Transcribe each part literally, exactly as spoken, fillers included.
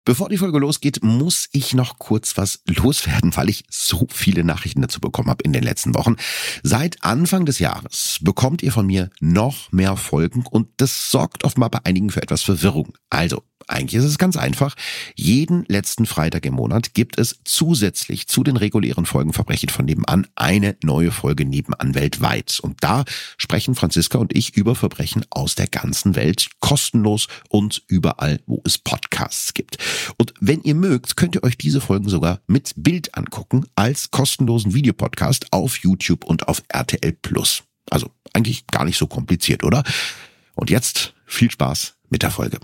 Bevor die Folge losgeht, muss ich noch kurz was loswerden, weil ich so viele Nachrichten dazu bekommen habe in den letzten Wochen. Seit Anfang des Jahres bekommt ihr von mir noch mehr Folgen und das sorgt offenbar bei einigen für etwas Verwirrung. Also, eigentlich ist es ganz einfach. Jeden letzten Freitag im Monat gibt es zusätzlich zu den regulären Folgen Verbrechen von nebenan eine neue Folge Nebenan weltweit. Und da sprechen Franziska und ich über Verbrechen aus der ganzen Welt, kostenlos und überall, wo es Podcasts gibt. Und wenn ihr mögt, könnt ihr euch diese Folgen sogar mit Bild angucken, als kostenlosen Videopodcast auf YouTube und auf R T L Plus. Also eigentlich gar nicht so kompliziert, oder? Und jetzt viel Spaß mit der Folge.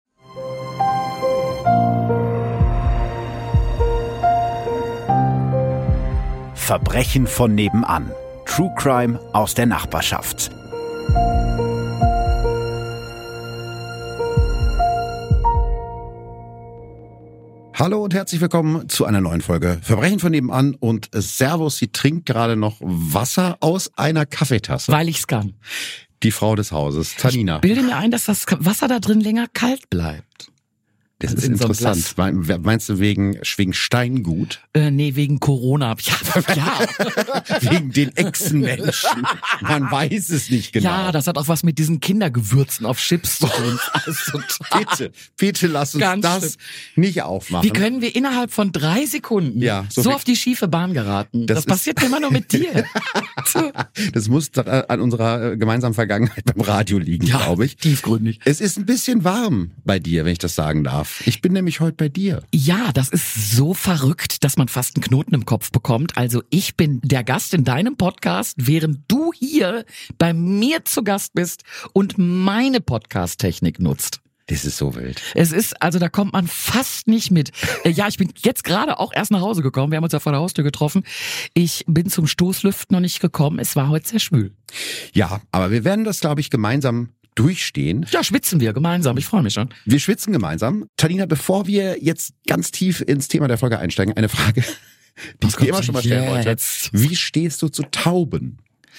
Verbrechen von nebenan. True Crime aus der Nachbarschaft. Hallo und herzlich willkommen zu einer neuen Folge Verbrechen von nebenan und Servus, sie trinkt gerade noch Wasser aus einer Kaffeetasse. Weil ich's kann. Die Frau des Hauses, Tanina. Ich bilde mir ein, dass das Wasser da drin länger kalt bleibt. Das ist in so einem interessant. Glas. Meinst du wegen, wegen Steingut? Äh, nee, wegen Corona. Ja, ja. Wegen den Echsenmenschen. Man weiß es nicht genau. Ja, das hat auch was mit diesen Kindergewürzen auf Chips zu tun. Also, Bitte, bitte lass uns Ganz das schlimm. nicht aufmachen. Wie können wir innerhalb von drei Sekunden Ja, so so, viel- auf die schiefe Bahn geraten? Das Das, ist- passiert immer nur mit dir. Das muss doch an unserer gemeinsamen Vergangenheit beim Radio liegen, Ja, glaube ich. tiefgründig. Es ist ein bisschen warm bei dir, wenn ich das sagen darf. Ich bin nämlich heute bei dir. Ja, das ist so verrückt, dass man fast einen Knoten im Kopf bekommt. Also ich bin der Gast in deinem Podcast, während du hier bei mir zu Gast bist und meine Podcast-Technik nutzt. Das ist so wild. Es ist, also da kommt man fast nicht mit. Äh, Ja, ich bin jetzt gerade auch erst nach Hause gekommen. Wir haben uns ja vor der Haustür getroffen. Ich bin zum Stoßlüften noch nicht gekommen. Es war heute sehr schwül. Ja, aber wir werden das, glaube ich, gemeinsam durchstehen. Ja, schwitzen wir gemeinsam. Ich freue mich schon. Wir schwitzen gemeinsam. Tanina, bevor wir jetzt ganz tief ins Thema der Folge einsteigen, eine Frage, die ich dir immer schon mal stellen wollte. Jetzt? Wie stehst du zu Tauben?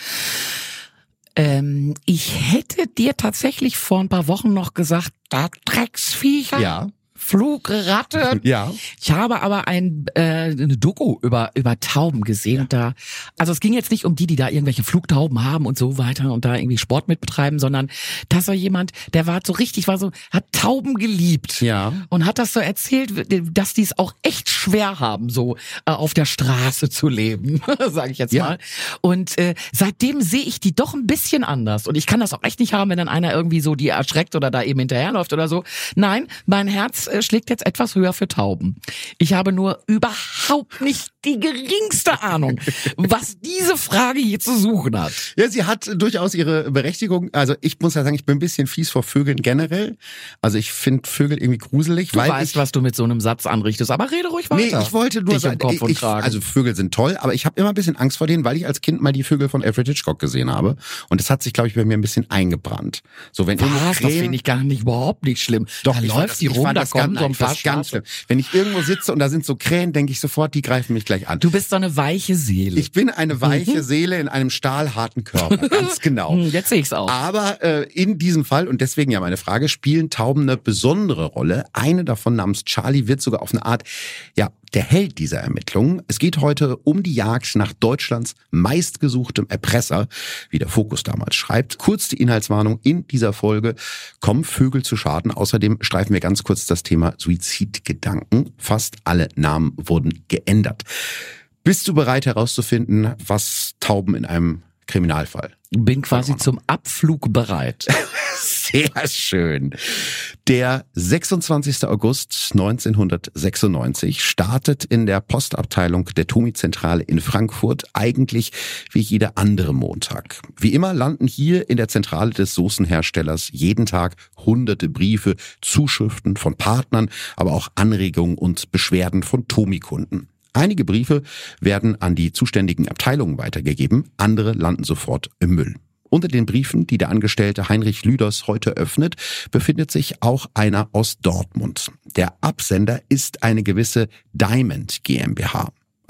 Ähm, ich hätte dir tatsächlich vor ein paar Wochen noch gesagt, da Drecksviecher. Ja. Flugratte. Ja. Ich habe aber ein, äh, eine Doku über, über Tauben gesehen. Und da, also es ging jetzt nicht um die, die da irgendwelche Flugtauben haben und so weiter und da irgendwie Sport mit betreiben, sondern das war jemand, der war so richtig, war so, hat Tauben geliebt. Ja. Und hat das so erzählt, dass die es auch echt schwer haben, so äh, auf der Straße zu leben, sage ich jetzt Ja. mal. Und äh, seitdem sehe ich die doch ein bisschen anders. Und ich kann das auch echt nicht haben, wenn dann einer irgendwie so die erschreckt oder da eben hinterherläuft oder so. Nein, mein Herz äh, schlägt jetzt etwas höher für Tauben. Ich habe nur überhaupt nicht die geringste Ahnung, was diese Frage hier zu suchen hat. Ja, sie hat durchaus ihre Berechtigung. Also ich muss ja sagen, ich bin ein bisschen fies vor Vögeln generell. Also ich finde Vögel irgendwie gruselig. Du weil weißt, ich, was du mit so einem Satz anrichtest, aber rede ruhig weiter. Nee, ich wollte nur Dich sagen, um Kopf und ich, Kragen. also Vögel sind toll, aber ich habe immer ein bisschen Angst vor denen, weil ich als Kind mal die Vögel von Alfred Hitchcock gesehen habe. Und das hat sich, glaube ich, bei mir ein bisschen eingebrannt. So, wenn irgendwo Was? Das Krähen- finde ich gar nicht, überhaupt nicht schlimm. Doch, da ich läuft fand die das- ich rum, fand da das kommen ganz, so ein ich paar fand das ganz Straße. schlimm. Wenn ich irgendwo sitze und da sind so Krähen, denke ich sofort, die greifen mich gleich an. Du bist so eine weiche Seele. Ich bin eine weiche Seele in einem stahlharten Körper, ganz genau. Hm, Jetzt sehe ich's auch. Aber äh, in diesem Fall, und deswegen ja meine Frage, spielen Tauben eine besondere Rolle. Eine davon namens Charlie wird sogar auf eine Art, ja, der Held dieser Ermittlungen. Es geht heute um die Jagd nach Deutschlands meistgesuchtem Erpresser, wie der Fokus damals schreibt. Kurz die Inhaltswarnung in dieser Folge: Kommen Vögel zu Schaden? Außerdem streifen wir ganz kurz das Thema Suizidgedanken. Fast alle Namen wurden geändert. Bist du bereit herauszufinden, was Tauben in einem Kriminalfall? Bin quasi zum Abflug bereit. Sehr schön. Der sechsundzwanzigster August neunzehnhundertsechsundneunzig startet in der Postabteilung der TOMI-Zentrale in Frankfurt eigentlich wie jeder andere Montag. Wie immer landen hier in der Zentrale des Soßenherstellers jeden Tag hunderte Briefe, Zuschriften von Partnern, aber auch Anregungen und Beschwerden von TOMI-Kunden. Einige Briefe werden an die zuständigen Abteilungen weitergegeben, andere landen sofort im Müll. Unter den Briefen, die der Angestellte Heinrich Lüders heute öffnet, befindet sich auch einer aus Dortmund. Der Absender ist eine gewisse Diamond GmbH.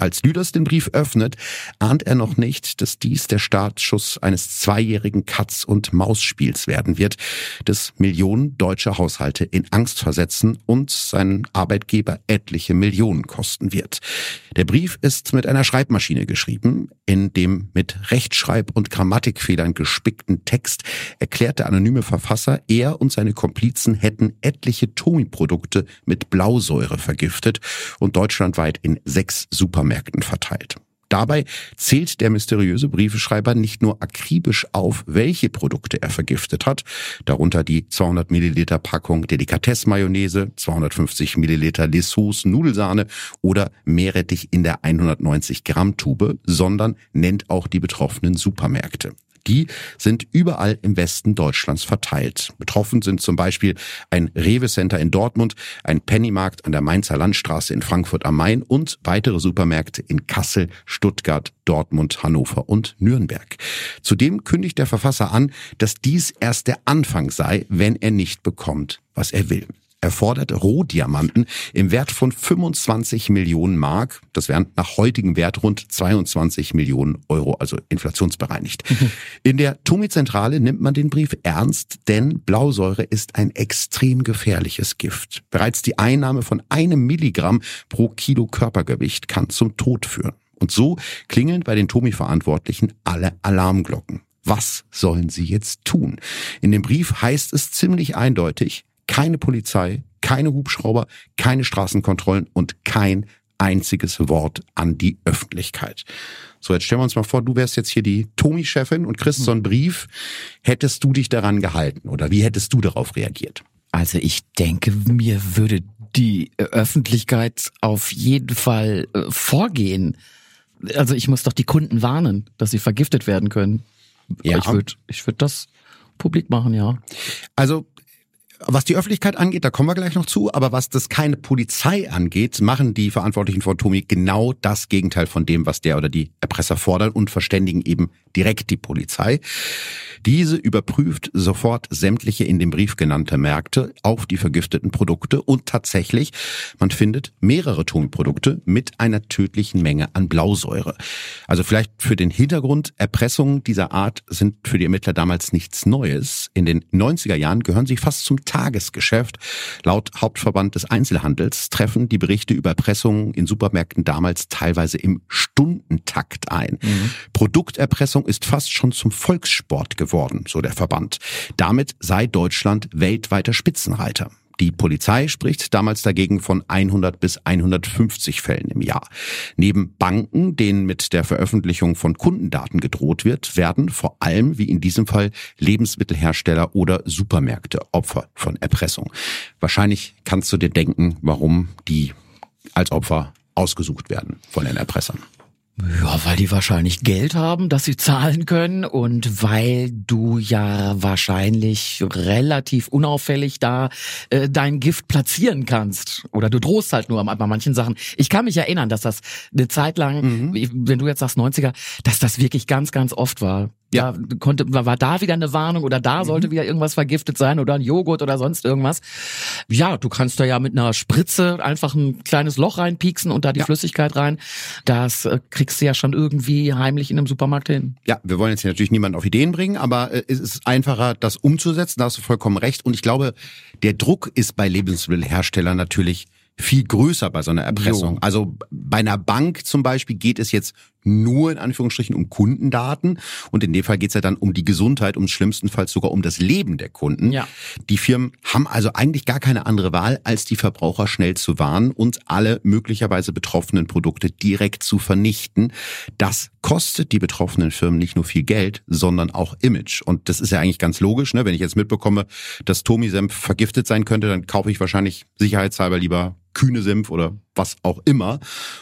Als Lüders den Brief öffnet, ahnt er noch nicht, dass dies der Startschuss eines zweijährigen Katz- und Maus-Spiels werden wird, das Millionen deutscher Haushalte in Angst versetzen und seinen Arbeitgeber etliche Millionen kosten wird. Der Brief ist mit einer Schreibmaschine geschrieben. In dem mit Rechtschreib- und Grammatikfehlern gespickten Text erklärt der anonyme Verfasser, er und seine Komplizen hätten etliche Tomi-Produkte mit Blausäure vergiftet und deutschlandweit in sechs Supermärkten verteilt. Dabei zählt der mysteriöse Briefeschreiber nicht nur akribisch auf, welche Produkte er vergiftet hat, darunter die zweihundert Milliliter Packung Delikatess-Mayonnaise, zweihundertfünfzig Milliliter Dessous Nudelsahne oder Meerrettich in der hundertneunzig Gramm Tube, sondern nennt auch die betroffenen Supermärkte. Die sind überall im Westen Deutschlands verteilt. Betroffen sind zum Beispiel ein Rewe-Center in Dortmund, ein Pennymarkt an der Mainzer Landstraße in Frankfurt am Main und weitere Supermärkte in Kassel, Stuttgart, Dortmund, Hannover und Nürnberg. Zudem kündigt der Verfasser an, dass dies erst der Anfang sei, wenn er nicht bekommt, was er will. Er fordert Rohdiamanten im Wert von fünfundzwanzig Millionen Mark. Das wären nach heutigem Wert rund zweiundzwanzig Millionen Euro, also inflationsbereinigt. Mhm. In der Tomi-Zentrale nimmt man den Brief ernst, denn Blausäure ist ein extrem gefährliches Gift. Bereits die Einnahme von einem Milligramm pro Kilo Körpergewicht kann zum Tod führen. Und so klingeln bei den Tomi-Verantwortlichen alle Alarmglocken. Was sollen sie jetzt tun? In dem Brief heißt es ziemlich eindeutig: keine Polizei, keine Hubschrauber, keine Straßenkontrollen und kein einziges Wort an die Öffentlichkeit. So, jetzt stellen wir uns mal vor, du wärst jetzt hier die Tomi-Chefin und kriegst so einen Brief. Hättest du dich daran gehalten oder wie hättest du darauf reagiert? Also ich denke, mir würde die Öffentlichkeit auf jeden Fall äh, vorgehen. Also ich muss doch die Kunden warnen, dass sie vergiftet werden können. Ja. Ich würde ich würd das publik machen, ja. Also was die Öffentlichkeit angeht, da kommen wir gleich noch zu, aber was das keine Polizei angeht, machen die Verantwortlichen von Tomi genau das Gegenteil von dem, was der oder die Erpresser fordern und verständigen eben direkt die Polizei. Diese überprüft sofort sämtliche in dem Brief genannte Märkte auf die vergifteten Produkte und tatsächlich, man findet mehrere Tomi-Produkte mit einer tödlichen Menge an Blausäure. Also vielleicht für den Hintergrund, Erpressungen dieser Art sind für die Ermittler damals nichts Neues. In den neunziger Jahren gehören sie fast zum Tagesgeschäft. Laut Hauptverband des Einzelhandels treffen die Berichte über Erpressungen in Supermärkten damals teilweise im Stundentakt ein. Mhm. Produkterpressung ist fast schon zum Volkssport geworden, so der Verband. Damit sei Deutschland weltweiter Spitzenreiter. Die Polizei spricht damals dagegen von hundert bis hundertfünfzig Fällen im Jahr. Neben Banken, denen mit der Veröffentlichung von Kundendaten gedroht wird, werden vor allem, wie in diesem Fall, Lebensmittelhersteller oder Supermärkte Opfer von Erpressung. Wahrscheinlich kannst du dir denken, warum die als Opfer ausgesucht werden von den Erpressern. Ja, weil die wahrscheinlich Geld haben, das sie zahlen können und weil du ja wahrscheinlich relativ unauffällig da äh, dein Gift platzieren kannst. Oder du drohst halt nur bei manchen Sachen. Ich kann mich erinnern, dass das eine Zeit lang, mhm. wenn du jetzt sagst neunziger, dass das wirklich ganz, ganz oft war. Ja, da konnte, war da wieder eine Warnung oder da sollte mhm. wieder irgendwas vergiftet sein oder ein Joghurt oder sonst irgendwas. Ja, du kannst da ja mit einer Spritze einfach ein kleines Loch reinpieksen und da die ja. Flüssigkeit rein. Das äh, kriegst du ja schon irgendwie heimlich in einem Supermarkt hin. Ja, wir wollen jetzt hier natürlich niemanden auf Ideen bringen, aber äh, es ist einfacher, das umzusetzen. Da hast du vollkommen recht. Und ich glaube, der Druck ist bei Lebensmittelherstellern natürlich viel größer bei so einer Erpressung. Jo. Also bei einer Bank zum Beispiel geht es jetzt nur in Anführungsstrichen um Kundendaten und in dem Fall geht es ja dann um die Gesundheit, um schlimmstenfalls sogar um das Leben der Kunden. Ja. Die Firmen haben also eigentlich gar keine andere Wahl, als die Verbraucher schnell zu warnen und alle möglicherweise betroffenen Produkte direkt zu vernichten. Das kostet die betroffenen Firmen nicht nur viel Geld, sondern auch Image. Und das ist ja eigentlich ganz logisch, ne? Wenn ich jetzt mitbekomme, dass Tomi-Senf vergiftet sein könnte, dann kaufe ich wahrscheinlich sicherheitshalber lieber Kühne-Senf oder was auch immer.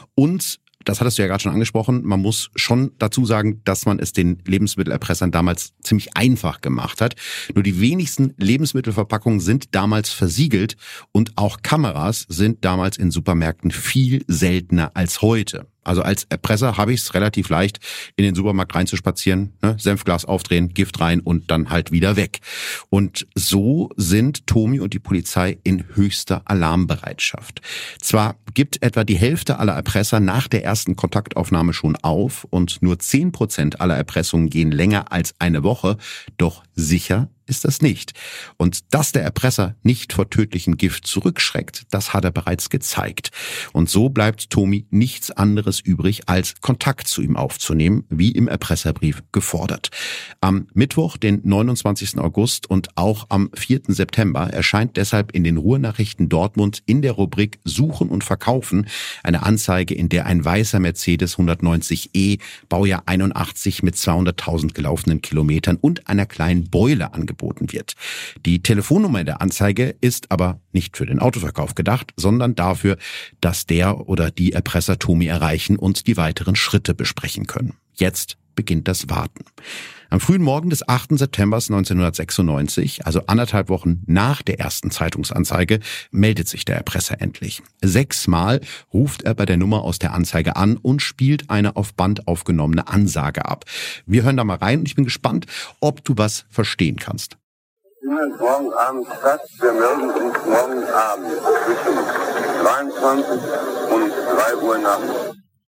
Und das hattest du ja gerade schon angesprochen, man muss schon dazu sagen, dass man es den Lebensmittelerpressern damals ziemlich einfach gemacht hat. Nur die wenigsten Lebensmittelverpackungen sind damals versiegelt und auch Kameras sind damals in Supermärkten viel seltener als heute. Also als Erpresser habe ich es relativ leicht, in den Supermarkt reinzuspazieren, ne? Senfglas aufdrehen, Gift rein und dann halt wieder weg. Und so sind Tomi und die Polizei in höchster Alarmbereitschaft. Zwar gibt etwa die Hälfte aller Erpresser nach der ersten Kontaktaufnahme schon auf und nur zehn Prozent aller Erpressungen gehen länger als eine Woche, doch sicher ist das nicht. Und dass der Erpresser nicht vor tödlichem Gift zurückschreckt, das hat er bereits gezeigt. Und so bleibt Tomi nichts anderes übrig, als Kontakt zu ihm aufzunehmen, wie im Erpresserbrief gefordert. Am Mittwoch, den neunundzwanzigsten August und auch am vierten September erscheint deshalb in den Ruhrnachrichten Dortmund in der Rubrik Suchen und Verkaufen eine Anzeige, in der ein weißer Mercedes hundertneunzig E, Baujahr einundachtzig mit zweihunderttausend gelaufenen Kilometern und einer kleinen Beule angeboten wird. Die Telefonnummer in der Anzeige ist aber nicht für den Autoverkauf gedacht, sondern dafür, dass der oder die Erpresser Tomi erreichen und die weiteren Schritte besprechen können. Jetzt beginnt das Warten. Am frühen Morgen des achten September neunzehnhundertsechsundneunzig, also anderthalb Wochen nach der ersten Zeitungsanzeige, meldet sich der Erpresser endlich. Sechsmal ruft er bei der Nummer aus der Anzeige an und spielt eine auf Band aufgenommene Ansage ab. Wir hören da mal rein und ich bin gespannt, ob du was verstehen kannst. Findet morgen Abend statt. Wir melden uns morgen Abend zwischen zweiundzwanzig und drei Uhr nachts.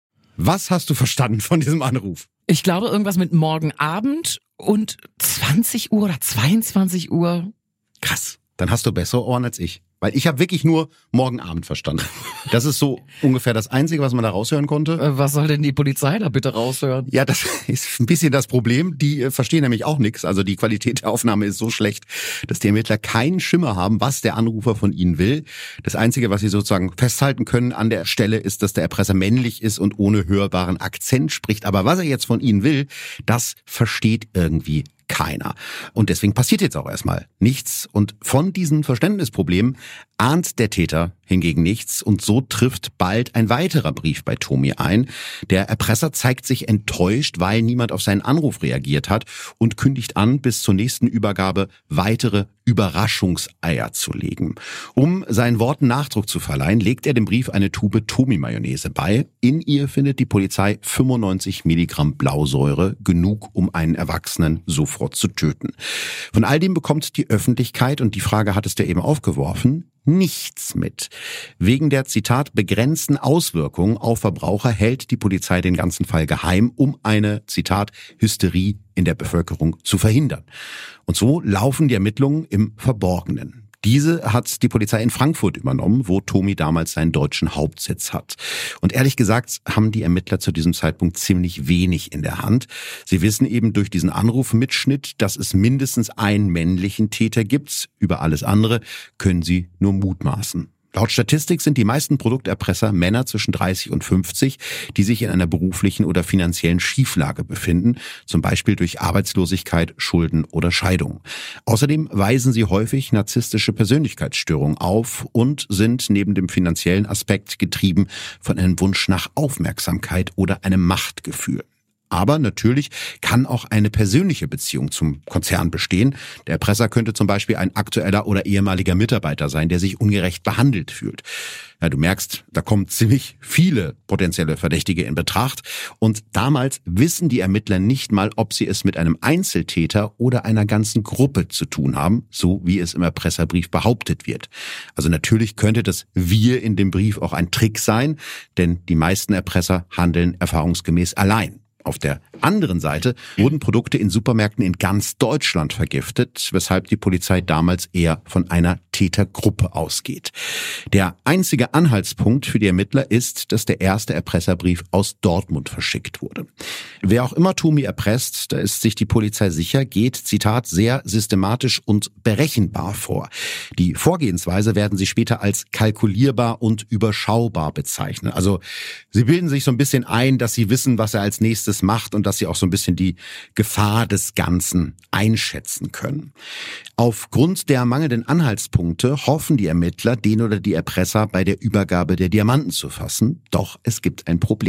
Was hast du verstanden von diesem Anruf? Ich glaube, irgendwas mit morgen Abend und zwanzig Uhr oder zweiundzwanzig Uhr. Krass, dann hast du bessere Ohren als ich. Weil ich habe wirklich nur morgen Abend verstanden. Das ist so ungefähr das Einzige, was man da raushören konnte. Äh, was soll denn die Polizei da bitte raushören? Ja, das ist ein bisschen das Problem. Die äh, verstehen nämlich auch nichts. Also die Qualität der Aufnahme ist so schlecht, dass die Ermittler keinen Schimmer haben, was der Anrufer von ihnen will. Das Einzige, was sie sozusagen festhalten können an der Stelle, ist, dass der Erpresser männlich ist und ohne hörbaren Akzent spricht. Aber was er jetzt von ihnen will, das versteht irgendwie keiner. Und deswegen passiert jetzt auch erstmal nichts. Und von diesen Verständnisproblemen ahnt der Täter hingegen nichts. Und so trifft bald ein weiterer Brief bei Tomi ein. Der Erpresser zeigt sich enttäuscht, weil niemand auf seinen Anruf reagiert hat und kündigt an, bis zur nächsten Übergabe weitere Überraschungseier zu legen. Um seinen Worten Nachdruck zu verleihen, legt er dem Brief eine Tube Tomi-Mayonnaise bei. In ihr findet die Polizei fünfundneunzig Milligramm Blausäure, genug, um einen Erwachsenen sofort zu töten. Von all dem bekommt die Öffentlichkeit, und die Frage hattest du eben aufgeworfen, nichts mit. Wegen der, Zitat, begrenzten Auswirkungen auf Verbraucher hält die Polizei den ganzen Fall geheim, um eine, Zitat, Hysterie in der Bevölkerung zu verhindern. Und so laufen die Ermittlungen im Verborgenen. Diese hat die Polizei in Frankfurt übernommen, wo Tomi damals seinen deutschen Hauptsitz hat. Und ehrlich gesagt haben die Ermittler zu diesem Zeitpunkt ziemlich wenig in der Hand. Sie wissen eben durch diesen Anrufmitschnitt, dass es mindestens einen männlichen Täter gibt. Über alles andere können sie nur mutmaßen. Laut Statistik sind die meisten Produkterpresser Männer zwischen dreißig und fünfzig, die sich in einer beruflichen oder finanziellen Schieflage befinden, zum Beispiel durch Arbeitslosigkeit, Schulden oder Scheidung. Außerdem weisen sie häufig narzisstische Persönlichkeitsstörungen auf und sind neben dem finanziellen Aspekt getrieben von einem Wunsch nach Aufmerksamkeit oder einem Machtgefühl. Aber natürlich kann auch eine persönliche Beziehung zum Konzern bestehen. Der Erpresser könnte zum Beispiel ein aktueller oder ehemaliger Mitarbeiter sein, der sich ungerecht behandelt fühlt. Ja, du merkst, da kommen ziemlich viele potenzielle Verdächtige in Betracht. Und damals wissen die Ermittler nicht mal, ob sie es mit einem Einzeltäter oder einer ganzen Gruppe zu tun haben, so wie es im Erpresserbrief behauptet wird. Also natürlich könnte das Wir in dem Brief auch ein Trick sein, denn die meisten Erpresser handeln erfahrungsgemäß allein. Auf der anderen Seite wurden Produkte in Supermärkten in ganz Deutschland vergiftet, weshalb die Polizei damals eher von einer Tätergruppe ausgeht. Der einzige Anhaltspunkt für die Ermittler ist, dass der erste Erpresserbrief aus Dortmund verschickt wurde. Wer auch immer Tomi erpresst, da ist sich die Polizei sicher, geht, Zitat, sehr systematisch und berechenbar vor. Die Vorgehensweise werden sie später als kalkulierbar und überschaubar bezeichnen. Also sie bilden sich so ein bisschen ein, dass sie wissen, was er als nächstes macht und dass sie auch so ein bisschen die Gefahr des Ganzen einschätzen können. Aufgrund der mangelnden Anhaltspunkte hoffen die Ermittler, den oder die Erpresser bei der Übergabe der Diamanten zu fassen. Doch es gibt ein Problem.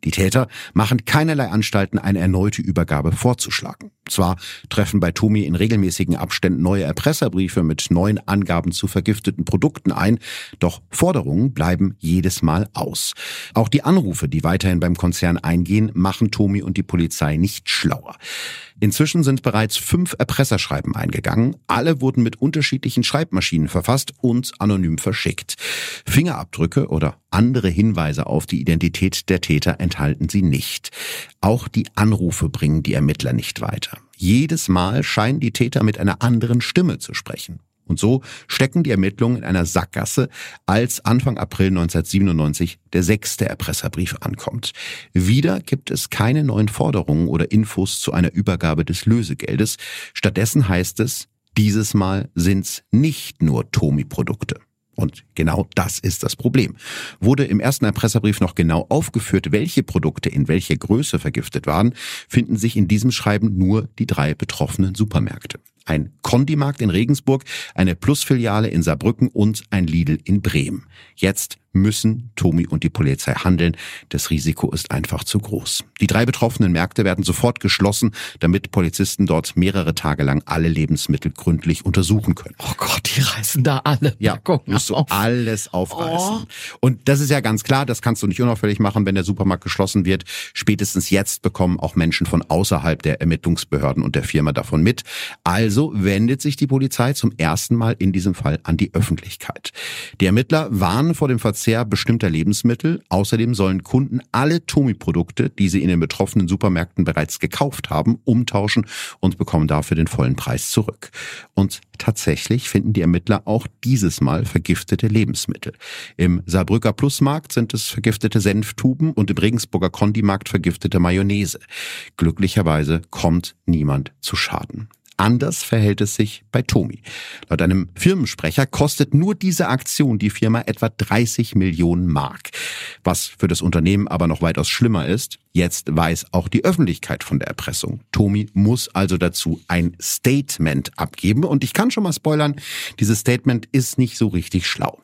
Die Täter machen keinerlei Anstalten, eine erneute Übergabe vorzuschlagen. Zwar treffen bei Tomi in regelmäßigen Abständen neue Erpresserbriefe mit neuen Angaben zu vergifteten Produkten ein, doch Forderungen bleiben jedes Mal aus. Auch die Anrufe, die weiterhin beim Konzern eingehen, machen Tomi und die Polizei nicht schlauer. Inzwischen sind bereits fünf Erpresserschreiben eingegangen. Alle wurden mit unterschiedlichen Schreibmaschinen verfasst und anonym verschickt. Fingerabdrücke oder andere Hinweise auf die Identität der Täter enthalten sie nicht. Auch die Anrufe bringen die Ermittler nicht weiter. Jedes Mal scheinen die Täter mit einer anderen Stimme zu sprechen. Und so stecken die Ermittlungen in einer Sackgasse, als Anfang April neunzehnhundertsiebenundneunzig der sechste Erpresserbrief ankommt. Wieder gibt es keine neuen Forderungen oder Infos zu einer Übergabe des Lösegeldes. Stattdessen heißt es, dieses Mal sind's nicht nur Tomi-Produkte. Und genau das ist das Problem. Wurde im ersten Erpresserbrief noch genau aufgeführt, welche Produkte in welcher Größe vergiftet waren, finden sich in diesem Schreiben nur die drei betroffenen Supermärkte. Ein Condimarkt in Regensburg, eine Plus-Filiale in Saarbrücken und ein Lidl in Bremen. Jetzt müssen Tomi und die Polizei handeln. Das Risiko ist einfach zu groß. Die drei betroffenen Märkte werden sofort geschlossen, damit Polizisten dort mehrere Tage lang alle Lebensmittel gründlich untersuchen können. Oh Gott, die reißen da alle. Ja, musst du alles aufreißen. Oh. Und das ist ja ganz klar, das kannst du nicht unauffällig machen, wenn der Supermarkt geschlossen wird. Spätestens jetzt bekommen auch Menschen von außerhalb der Ermittlungsbehörden und der Firma davon mit. Also wendet sich die Polizei zum ersten Mal in diesem Fall an die Öffentlichkeit. Die Ermittler warnen vor dem Verzehr bestimmter Lebensmittel. Außerdem sollen Kunden alle Tomi-Produkte, die sie in den betroffenen Supermärkten bereits gekauft haben, umtauschen und bekommen dafür den vollen Preis zurück. Und tatsächlich finden die Ermittler auch dieses Mal vergiftete Lebensmittel. Im Saarbrücker Plusmarkt sind es vergiftete Senftuben und im Regensburger Condimarkt vergiftete Mayonnaise. Glücklicherweise kommt niemand zu Schaden. Anders verhält es sich bei Tomi. Laut einem Firmensprecher kostet nur diese Aktion die Firma etwa dreißig Millionen Mark. Was für das Unternehmen aber noch weitaus schlimmer ist, jetzt weiß auch die Öffentlichkeit von der Erpressung. Tomi muss also dazu ein Statement abgeben. Und ich kann schon mal spoilern, dieses Statement ist nicht so richtig schlau.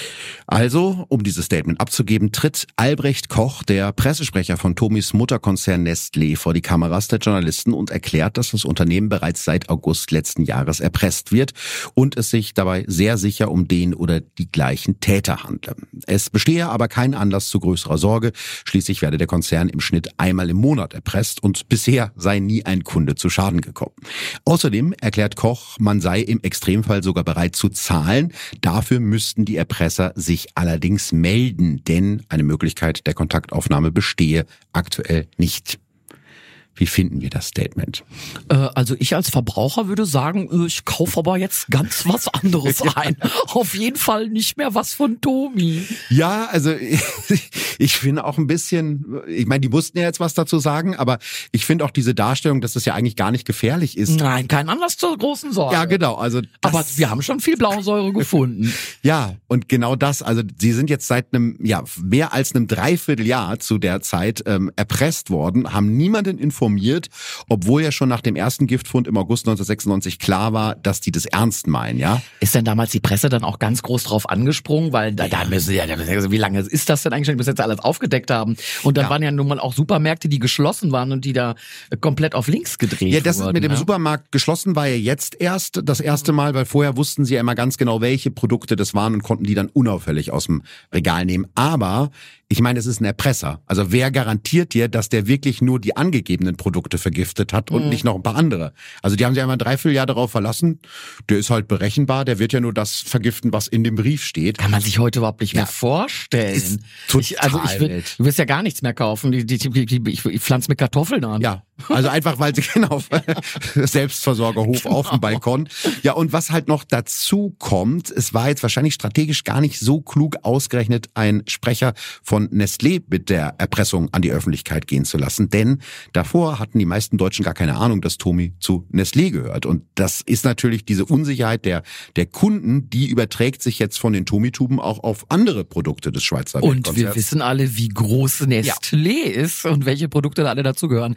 Also, um dieses Statement abzugeben, tritt Albrecht Koch, der Pressesprecher von Tomis Mutterkonzern Nestlé, vor die Kameras der Journalisten und erklärt, dass das Unternehmen bereits seit August letzten Jahres erpresst wird und es sich dabei sehr sicher um den oder die gleichen Täter handle. Es bestehe aber kein Anlass zu größerer Sorge. Schließlich werde der Konzern im Schnitt einmal im Monat erpresst und bisher sei nie ein Kunde zu Schaden gekommen. Außerdem erklärt Koch, man sei im Extremfall sogar bereit zu zahlen. Dafür müssten die Erpresser sich allerdings melden, denn eine Möglichkeit der Kontaktaufnahme bestehe aktuell nicht. Wie finden wir das Statement? Äh, also ich als Verbraucher würde sagen, ich kaufe aber jetzt ganz was anderes ein. Auf jeden Fall nicht mehr was von Tomi. Ja, also ich, ich finde auch ein bisschen, ich meine, die mussten ja jetzt was dazu sagen, aber ich finde auch diese Darstellung, dass das ja eigentlich gar nicht gefährlich ist. Nein, kein Anlass zur großen Sorge. Ja, genau. Also aber wir haben schon viel Blausäure gefunden. Ja, und genau das, also sie sind jetzt seit einem, ja, mehr als einem Dreivierteljahr zu der Zeit ähm, erpresst worden, haben niemanden informiert, obwohl ja schon nach dem ersten Giftfund im August neunzehnhundertsechsundneunzig klar war, dass die das ernst meinen, ja. Ist denn damals die Presse dann auch ganz groß drauf angesprungen? Weil da, da müssen ja, wie lange ist das denn eigentlich schon, bis jetzt alles aufgedeckt haben? Und dann ja. waren ja nun mal auch Supermärkte, die geschlossen waren und die da komplett auf links gedreht wurden. Ja, das wurden, ist mit dem ja? Supermarkt geschlossen war ja jetzt erst das erste Mal, weil vorher wussten sie ja immer ganz genau, welche Produkte das waren und konnten die dann unauffällig aus dem Regal nehmen. Aber ich meine, es ist ein Erpresser. Also wer garantiert dir, dass der wirklich nur die angegebenen Produkte vergiftet hat und mhm. nicht noch ein paar andere? Also die haben sich einmal ein Dreivierteljahr darauf verlassen. Der ist halt berechenbar. Der wird ja nur das vergiften, was in dem Brief steht. Kann man sich heute überhaupt nicht ja. mehr vorstellen. Ist total ich, also ich will, du wirst ja gar nichts mehr kaufen. Die, die, die, die, ich, ich pflanze mit Kartoffeln an. Ja. Also einfach, weil sie, genau, Selbstversorgerhof genau. auf dem Balkon. Ja, und was halt noch dazu kommt, es war jetzt wahrscheinlich strategisch gar nicht so klug ausgerechnet, ein Sprecher von Nestlé mit der Erpressung an die Öffentlichkeit gehen zu lassen. Denn davor hatten die meisten Deutschen gar keine Ahnung, dass Tomi zu Nestlé gehört. Und das ist natürlich diese Unsicherheit der, der Kunden, die überträgt sich jetzt von den Tomi-Tuben auch auf andere Produkte des Schweizer Und wir wissen alle, wie groß Nestlé ja. ist und welche Produkte da alle dazugehören. Also Vielleicht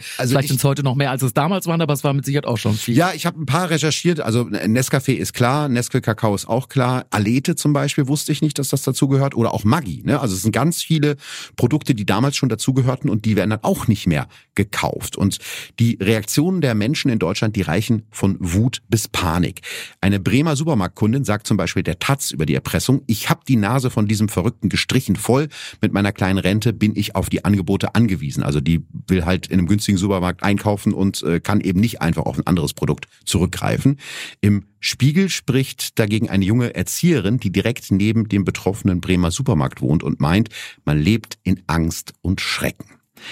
sind es heute noch mehr, als es damals waren, aber es war mit Sicherheit auch schon viel. Ja, ich habe ein paar recherchiert. Also Nescafé ist klar, Nesquik Kakao ist auch klar. Alete zum Beispiel wusste ich nicht, dass das dazugehört. Oder auch Maggi. Ne? Also es sind ganz viele Produkte, die damals schon dazugehörten und die werden dann auch nicht mehr gekauft. Und die Reaktionen der Menschen in Deutschland, die reichen von Wut bis Panik. Eine Bremer Supermarktkundin sagt zum Beispiel der Taz über die Erpressung: Ich habe die Nase von diesem Verrückten gestrichen voll. Mit meiner kleinen Rente bin ich auf die Angebote angewiesen. Also die will halt in einem günstigen Supermarkt einkaufen und äh, kann eben nicht einfach auf ein anderes Produkt zurückgreifen. Im Spiegel spricht dagegen eine junge Erzieherin, die direkt neben dem betroffenen Bremer Supermarkt wohnt und meint, man lebt in Angst und Schrecken.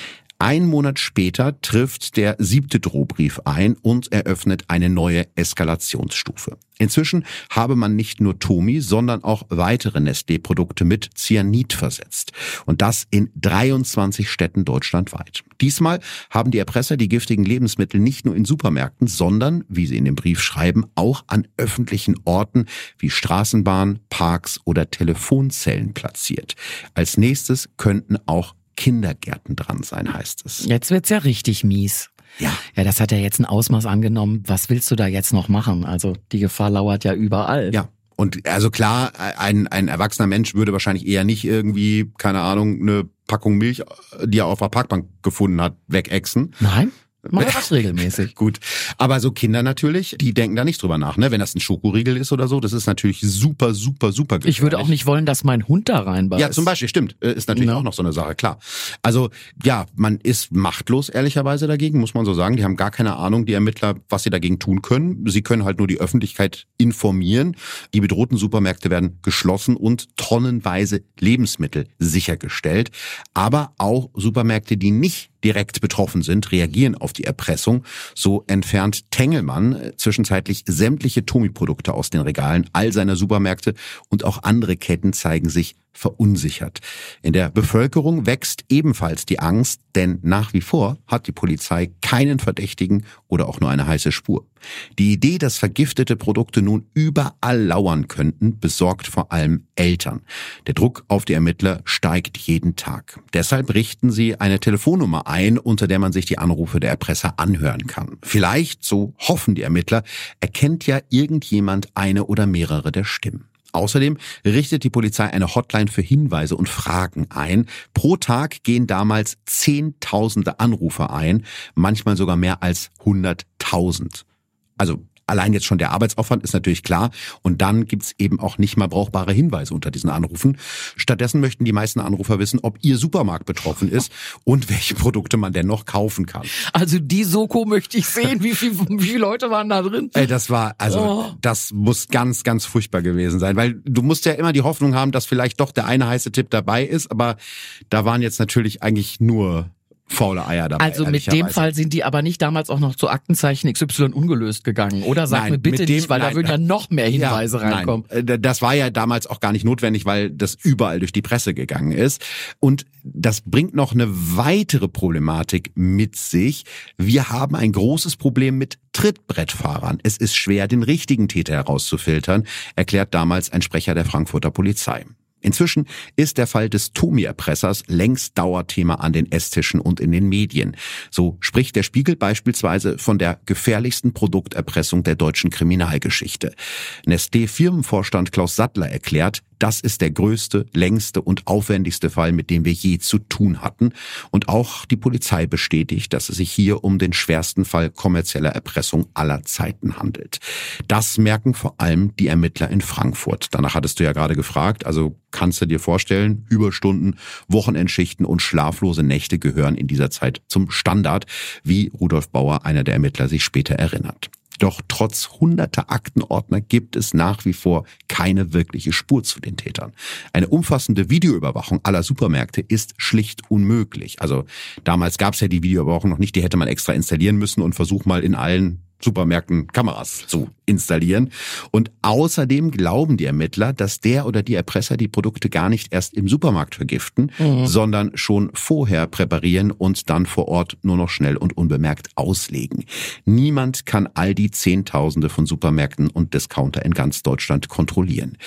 Ein Monat später trifft der siebte Drohbrief ein und eröffnet eine neue Eskalationsstufe. Inzwischen habe man nicht nur Tomi, sondern auch weitere Nestlé-Produkte mit Cyanid versetzt. Und das in dreiundzwanzig Städten deutschlandweit. Diesmal haben die Erpresser die giftigen Lebensmittel nicht nur in Supermärkten, sondern, wie sie in dem Brief schreiben, auch an öffentlichen Orten wie Straßenbahnen, Parks oder Telefonzellen platziert. Als nächstes könnten auch Kindergärten dran sein, heißt es. Jetzt wird's ja richtig mies. Ja. Ja, das hat ja jetzt ein Ausmaß angenommen. Was willst du da jetzt noch machen? Also die Gefahr lauert ja überall. Ja. Und also klar, ein, ein erwachsener Mensch würde wahrscheinlich eher nicht irgendwie, keine Ahnung, eine Packung Milch, die er auf der Parkbank gefunden hat, wegexen. Nein? Mach das regelmäßig. Gut. Aber so Kinder natürlich, die denken da nicht drüber nach, ne? Wenn das ein Schokoriegel ist oder so, das ist natürlich super, super, super gefährlich. Ich würde auch nicht wollen, dass mein Hund da reinbeißt. Ja, zum Beispiel, stimmt. Ist natürlich ja. auch noch so eine Sache, klar. Also, ja, man ist machtlos, ehrlicherweise dagegen, muss man so sagen. Die haben gar keine Ahnung, die Ermittler, was sie dagegen tun können. Sie können halt nur die Öffentlichkeit informieren. Die bedrohten Supermärkte werden geschlossen und tonnenweise Lebensmittel sichergestellt. Aber auch Supermärkte, die nicht direkt betroffen sind, reagieren auf die Erpressung. So entfernt Tengelmann zwischenzeitlich sämtliche Tomi-Produkte aus den Regalen all seiner Supermärkte und auch andere Ketten zeigen sich verunsichert. In der Bevölkerung wächst ebenfalls die Angst, denn nach wie vor hat die Polizei keinen Verdächtigen oder auch nur eine heiße Spur. Die Idee, dass vergiftete Produkte nun überall lauern könnten, besorgt vor allem Eltern. Der Druck auf die Ermittler steigt jeden Tag. Deshalb richten sie eine Telefonnummer ein, unter der man sich die Anrufe der Erpresser anhören kann. Vielleicht, so hoffen die Ermittler, erkennt ja irgendjemand eine oder mehrere der Stimmen. Außerdem richtet die Polizei eine Hotline für Hinweise und Fragen ein. Pro Tag gehen damals Zehntausende Anrufe ein, manchmal sogar mehr als hunderttausend. Also allein jetzt schon der Arbeitsaufwand ist natürlich klar. Und dann gibt's eben auch nicht mal brauchbare Hinweise unter diesen Anrufen. Stattdessen möchten die meisten Anrufer wissen, ob ihr Supermarkt betroffen ist und welche Produkte man denn noch kaufen kann. Also die Soko möchte ich sehen. Wie, viel, wie viele Leute waren da drin? Ey, das war, also oh. das muss ganz, ganz furchtbar gewesen sein. Weil du musst ja immer die Hoffnung haben, dass vielleicht doch der eine heiße Tipp dabei ist. Aber da waren jetzt natürlich eigentlich nur faule Eier dabei. Also mit dem Fall sind die aber nicht damals auch noch zu Aktenzeichen X Y ungelöst gegangen, oder? Sag nein, mir bitte dem, nicht, weil nein, da würden ja noch mehr Hinweise ja, reinkommen. Nein. Das war ja damals auch gar nicht notwendig, weil das überall durch die Presse gegangen ist. Und das bringt noch eine weitere Problematik mit sich. Wir haben ein großes Problem mit Trittbrettfahrern. Es ist schwer, den richtigen Täter herauszufiltern, erklärt damals ein Sprecher der Frankfurter Polizei. Inzwischen ist der Fall des Tomi-Erpressers längst Dauerthema an den Esstischen und in den Medien. So spricht der Spiegel beispielsweise von der gefährlichsten Produkterpressung der deutschen Kriminalgeschichte. Nestlé-Firmenvorstand Klaus Sattler erklärt, das ist der größte, längste und aufwendigste Fall, mit dem wir je zu tun hatten. Und auch die Polizei bestätigt, dass es sich hier um den schwersten Fall kommerzieller Erpressung aller Zeiten handelt. Das merken vor allem die Ermittler in Frankfurt. Danach hattest du ja gerade gefragt, also kannst du dir vorstellen, Überstunden, Wochenendschichten und schlaflose Nächte gehören in dieser Zeit zum Standard, wie Rudolf Bauer, einer der Ermittler, sich später erinnert. Doch trotz hunderter Aktenordner gibt es nach wie vor keine wirkliche Spur zu den Tätern. Eine umfassende Videoüberwachung aller Supermärkte ist schlicht unmöglich. Also damals gab es ja die Videoüberwachung noch nicht, die hätte man extra installieren müssen und versuch mal in allen Supermärkten Kameras zu installieren. Und außerdem glauben die Ermittler, dass der oder die Erpresser die Produkte gar nicht erst im Supermarkt vergiften, mhm. sondern schon vorher präparieren und dann vor Ort nur noch schnell und unbemerkt auslegen. Niemand kann all die Zehntausende von Supermärkten und Discounter in ganz Deutschland kontrollieren.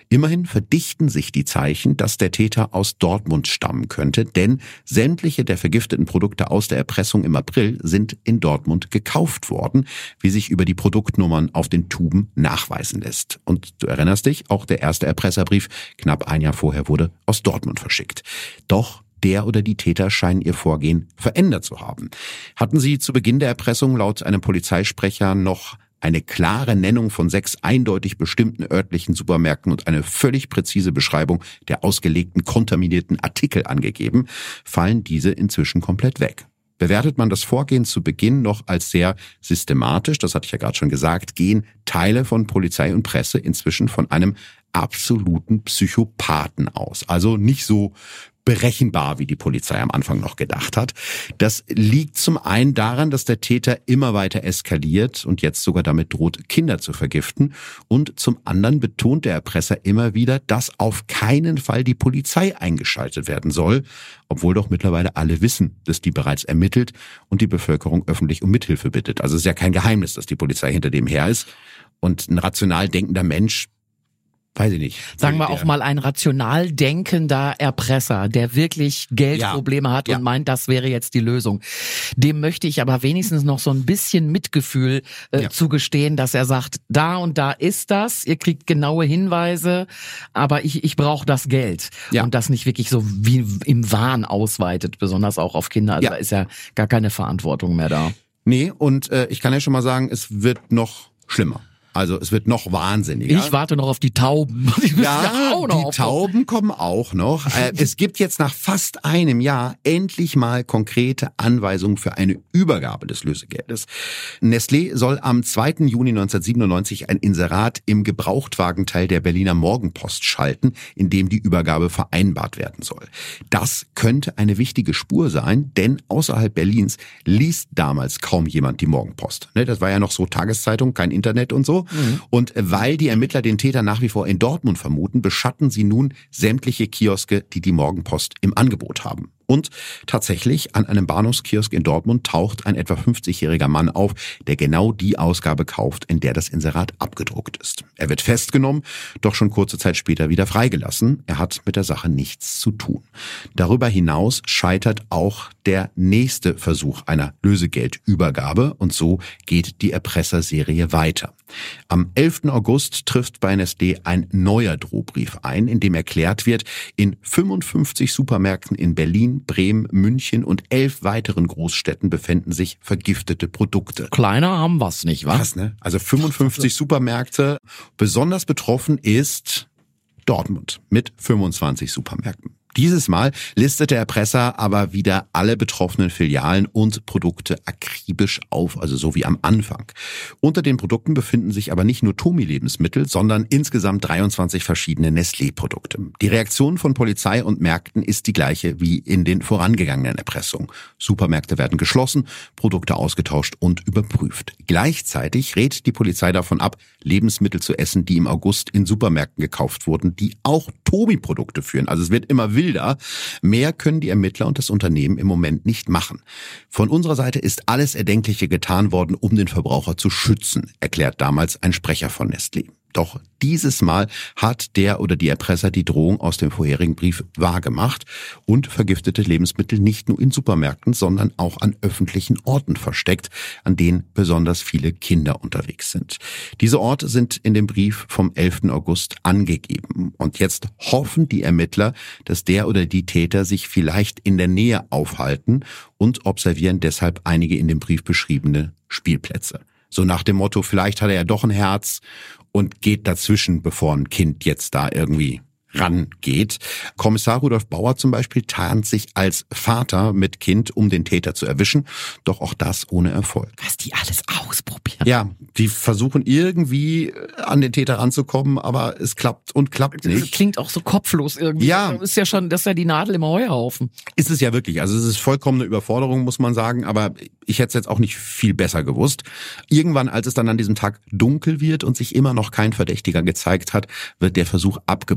Immerhin verdichten sich die Zeichen, dass der Täter aus Dortmund stammen könnte, denn sämtliche der vergifteten Produkte aus der Erpressung im April sind in Dortmund gekauft worden, wie sich über die Produktnummern auf den Tuben nachweisen lässt. Und du erinnerst dich, auch der erste Erpresserbrief knapp ein Jahr vorher wurde aus Dortmund verschickt. Doch der oder die Täter scheinen ihr Vorgehen verändert zu haben. Hatten sie zu Beginn der Erpressung laut einem Polizeisprecher noch eine klare Nennung von sechs eindeutig bestimmten örtlichen Supermärkten und eine völlig präzise Beschreibung der ausgelegten kontaminierten Artikel angegeben, fallen diese inzwischen komplett weg. Bewertet man das Vorgehen zu Beginn noch als sehr systematisch, das hatte ich ja gerade schon gesagt, gehen Teile von Polizei und Presse inzwischen von einem absoluten Psychopathen aus. Also nicht so berechenbar, wie die Polizei am Anfang noch gedacht hat. Das liegt zum einen daran, dass der Täter immer weiter eskaliert und jetzt sogar damit droht, Kinder zu vergiften. Und zum anderen betont der Erpresser immer wieder, dass auf keinen Fall die Polizei eingeschaltet werden soll, obwohl doch mittlerweile alle wissen, dass die bereits ermittelt und die Bevölkerung öffentlich um Mithilfe bittet. Also es ist ja kein Geheimnis, dass die Polizei hinter dem her ist. Und ein rational denkender Mensch, weiß ich nicht. Sagen wir auch mal ein rational denkender Erpresser, der wirklich Geldprobleme ja, hat und ja. meint, das wäre jetzt die Lösung. Dem möchte ich aber wenigstens noch so ein bisschen Mitgefühl äh, ja. zugestehen, dass er sagt, da und da ist das, ihr kriegt genaue Hinweise, aber ich, ich brauche das Geld. Ja. Und das nicht wirklich so wie im Wahn ausweitet, besonders auch auf Kinder. Also ja. da ist ja gar keine Verantwortung mehr da. Nee, und äh, ich kann ja schon mal sagen, es wird noch schlimmer. Also es wird noch wahnsinniger. Ich warte noch auf die Tauben. Die ja, ja auch noch die Tauben kommen auch noch. Es gibt jetzt nach fast einem Jahr endlich mal konkrete Anweisungen für eine Übergabe des Lösegeldes. Nestlé soll am zweiten Juni neunzehnhundertsiebenundneunzig ein Inserat im Gebrauchtwagenteil der Berliner Morgenpost schalten, in dem die Übergabe vereinbart werden soll. Das könnte eine wichtige Spur sein, denn außerhalb Berlins liest damals kaum jemand die Morgenpost. Das war ja noch so Tageszeitung, kein Internet und so. Mhm. Und weil die Ermittler den Täter nach wie vor in Dortmund vermuten, beschatten sie nun sämtliche Kioske, die die Morgenpost im Angebot haben. Und tatsächlich, an einem Bahnhofskiosk in Dortmund taucht ein etwa fünfzigjähriger Mann auf, der genau die Ausgabe kauft, in der das Inserat abgedruckt ist. Er wird festgenommen, doch schon kurze Zeit später wieder freigelassen. Er hat mit der Sache nichts zu tun. Darüber hinaus scheitert auch der nächste Versuch einer Lösegeldübergabe und so geht die Erpresserserie weiter. Am elften August trifft bei Nestlé ein neuer Drohbrief ein, in dem erklärt wird, in fünfundfünfzig Supermärkten in Berlin, Bremen, München und elf weiteren Großstädten befinden sich vergiftete Produkte. Kleiner haben wir's nicht, wa? Krass, ne? Also fünfundfünfzig Supermärkte. Besonders betroffen ist Dortmund mit fünfundzwanzig Supermärkten. Dieses Mal listet der Erpresser aber wieder alle betroffenen Filialen und Produkte akribisch auf, also so wie am Anfang. Unter den Produkten befinden sich aber nicht nur Tomi-Lebensmittel, sondern insgesamt dreiundzwanzig verschiedene Nestlé-Produkte. Die Reaktion von Polizei und Märkten ist die gleiche wie in den vorangegangenen Erpressungen. Supermärkte werden geschlossen, Produkte ausgetauscht und überprüft. Gleichzeitig rät die Polizei davon ab, Lebensmittel zu essen, die im August in Supermärkten gekauft wurden, die auch Tomi-Produkte führen. Also es wird immer wilder. Mehr können die Ermittler und das Unternehmen im Moment nicht machen. Von unserer Seite ist alles Erdenkliche getan worden, um den Verbraucher zu schützen, erklärt damals ein Sprecher von Nestlé. Doch dieses Mal hat der oder die Erpresser die Drohung aus dem vorherigen Brief wahrgemacht und vergiftete Lebensmittel nicht nur in Supermärkten, sondern auch an öffentlichen Orten versteckt, an denen besonders viele Kinder unterwegs sind. Diese Orte sind in dem Brief vom elften August angegeben. Und jetzt hoffen die Ermittler, dass der oder die Täter sich vielleicht in der Nähe aufhalten und observieren deshalb einige in dem Brief beschriebene Spielplätze. So nach dem Motto, vielleicht hat er ja doch ein Herz und geht dazwischen, bevor ein Kind jetzt da irgendwie rangeht. Kommissar Rudolf Bauer zum Beispiel tarnt sich als Vater mit Kind, um den Täter zu erwischen, doch auch das ohne Erfolg. Was die alles ausprobieren. Ja, die versuchen irgendwie an den Täter ranzukommen, aber es klappt und klappt nicht. Das klingt auch so kopflos irgendwie. Ja. Das ist ja schon, das ist ja die Nadel im Heuhaufen. Ist es ja wirklich. Also es ist vollkommene Überforderung, muss man sagen, aber ich hätte es jetzt auch nicht viel besser gewusst. Irgendwann, als es dann an diesem Tag dunkel wird und sich immer noch kein Verdächtiger gezeigt hat, wird der Versuch abgebrochen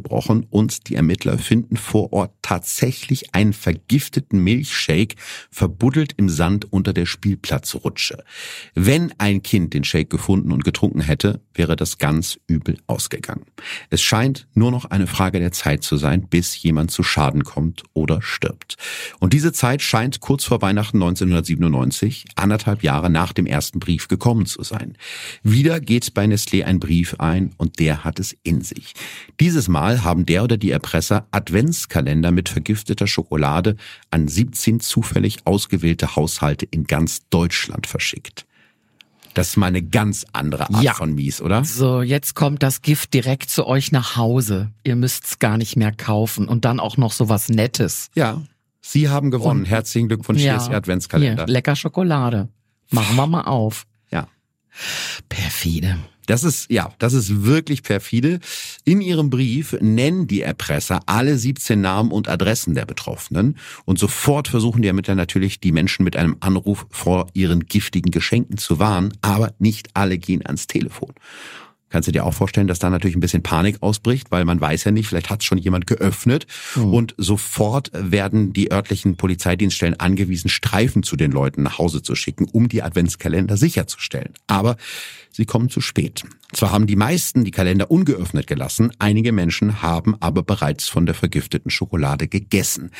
und die Ermittler finden vor Ort tatsächlich einen vergifteten Milchshake verbuddelt im Sand unter der Spielplatzrutsche. Wenn ein Kind den Shake gefunden und getrunken hätte, wäre das ganz übel ausgegangen. Es scheint nur noch eine Frage der Zeit zu sein, bis jemand zu Schaden kommt oder stirbt. Und diese Zeit scheint kurz vor Weihnachten neunzehnhundertsiebenundneunzig, anderthalb Jahre nach dem ersten Brief, gekommen zu sein. Wieder geht bei Nestlé ein Brief ein und der hat es in sich. Dieses Mal haben der oder die Erpresser Adventskalender mit vergifteter Schokolade an siebzehn zufällig ausgewählte Haushalte in ganz Deutschland verschickt. Das ist mal eine ganz andere Art ja. von mies, oder? So, jetzt kommt das Gift direkt zu euch nach Hause. Ihr müsst's gar nicht mehr kaufen. Und dann auch noch so was Nettes. Ja, Sie haben gewonnen. Und, Herzlichen Glückwunsch, hier ja, ist Ihr Adventskalender. Hier, lecker Schokolade. Machen wir mal auf. Ja. Perfide. Das ist, ja, das ist wirklich perfide. In ihrem Brief nennen die Erpresser alle siebzehn Namen und Adressen der Betroffenen und sofort versuchen die Ermittler natürlich, die Menschen mit einem Anruf vor ihren giftigen Geschenken zu warnen, aber nicht alle gehen ans Telefon. Kannst du dir auch vorstellen, dass da natürlich ein bisschen Panik ausbricht, weil man weiß ja nicht, vielleicht hat schon jemand geöffnet mhm. und sofort werden die örtlichen Polizeidienststellen angewiesen, Streifen zu den Leuten nach Hause zu schicken, um die Adventskalender sicherzustellen. Aber sie kommen zu spät. Zwar haben die meisten die Kalender ungeöffnet gelassen, einige Menschen haben aber bereits von der vergifteten Schokolade gegessen.